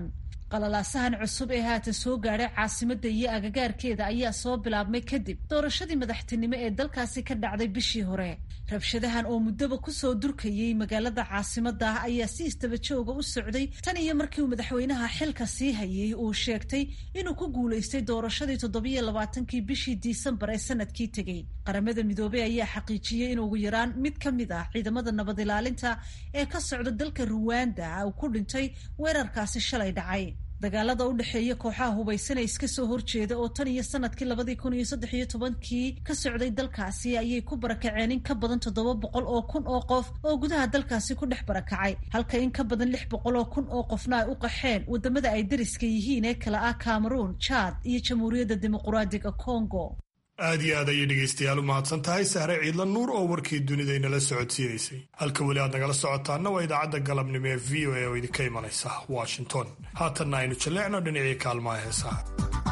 [SPEAKER 7] qalalaasahan cusub ee haatan soo gaadhay caasimadda iyo agagaarkeeda ayaa soo bilaabmay kadib doorashadii madaxtinimo ee dalkaasi ka dhacday bishii hore. rabshadahan oo muddaba kusoo durkayay magaalada caasimadda ah ayaa si istaba jooga u socday tan iyo markii uu madaxweynaha xilka sii hayay uu sheegtay inuu ku guulaystay doorashadii toddobiyo labaatankii bishii disembar ee sanadkii tegey. qaramada midoobey ayaa xaqiijiyey in ugu yaraan mid ka mid ah ciidamada nabad ilaalinta ee ka socda dalka ruwanda uu ku dhintay weerarkaasi shalay dhacay. dagaalada u dhexeeya kooxaha hubaysan ee iska soo horjeeda oo tan iyo sanadkii labadii kun iyo saddex iyo tobankii ka socday dalkaasi ayay ku barakaceen in ka badan toddoba boqol oo kun oo qof oo gudaha dalkaasi ku dhex barakacay, halka in ka badan lix boqol oo kun oo qofna ay u qaxeen wadamada ay dariska yihiin ee kala ah Cameroon, Chad iyo Jamhuuriyadda Dimuqraadiga Congo.
[SPEAKER 2] aad iyo aad ayay dhegaystayaal u mahadsan tahay Sahre Ciidla Nuur oo warkii dunida inala socodsiinaysay. halka weli aad nagala socotaana waa idaacadda galabnimo ee v o a oo idinka imanaysa Washington. haatanna aynu jaleecno dhinacii kaalmaha heesaha.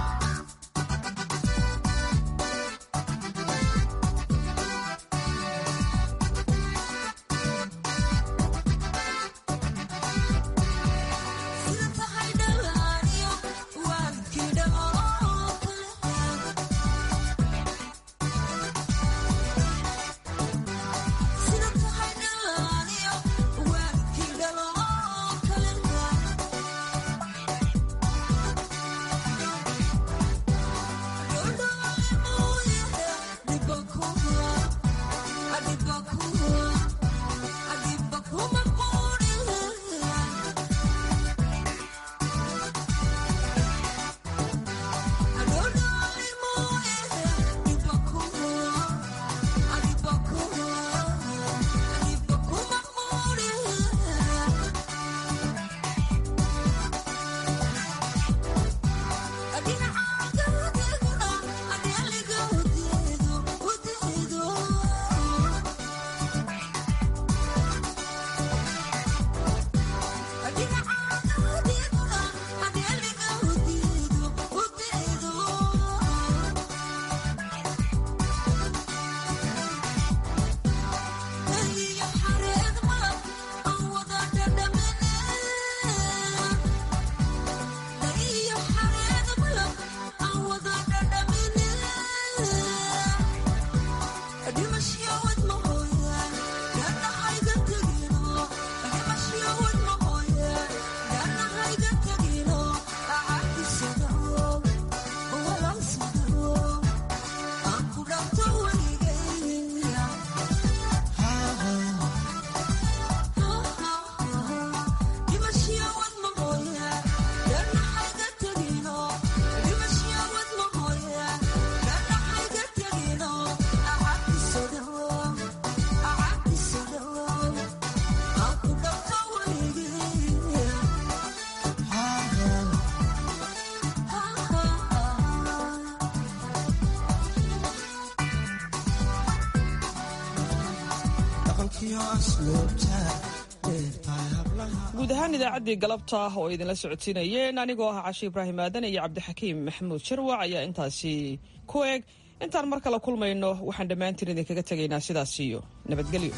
[SPEAKER 1] guud ahaan idaacaddii galabta oo idinla socodsiinayeen anigoo ah Cashi Ibraahim Aadan iyo Cabdixakiim Maxamuud Sharwac ayaa intaasi ku eg. intaan mar kale kulmayno waxaan dhammaantiin idinkaga tegaynaa sidaas iyo nabadgelyo.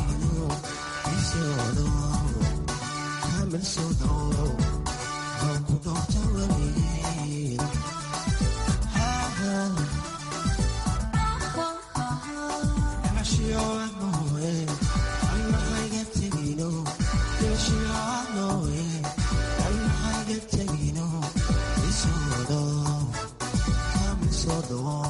[SPEAKER 3] I'm so socdo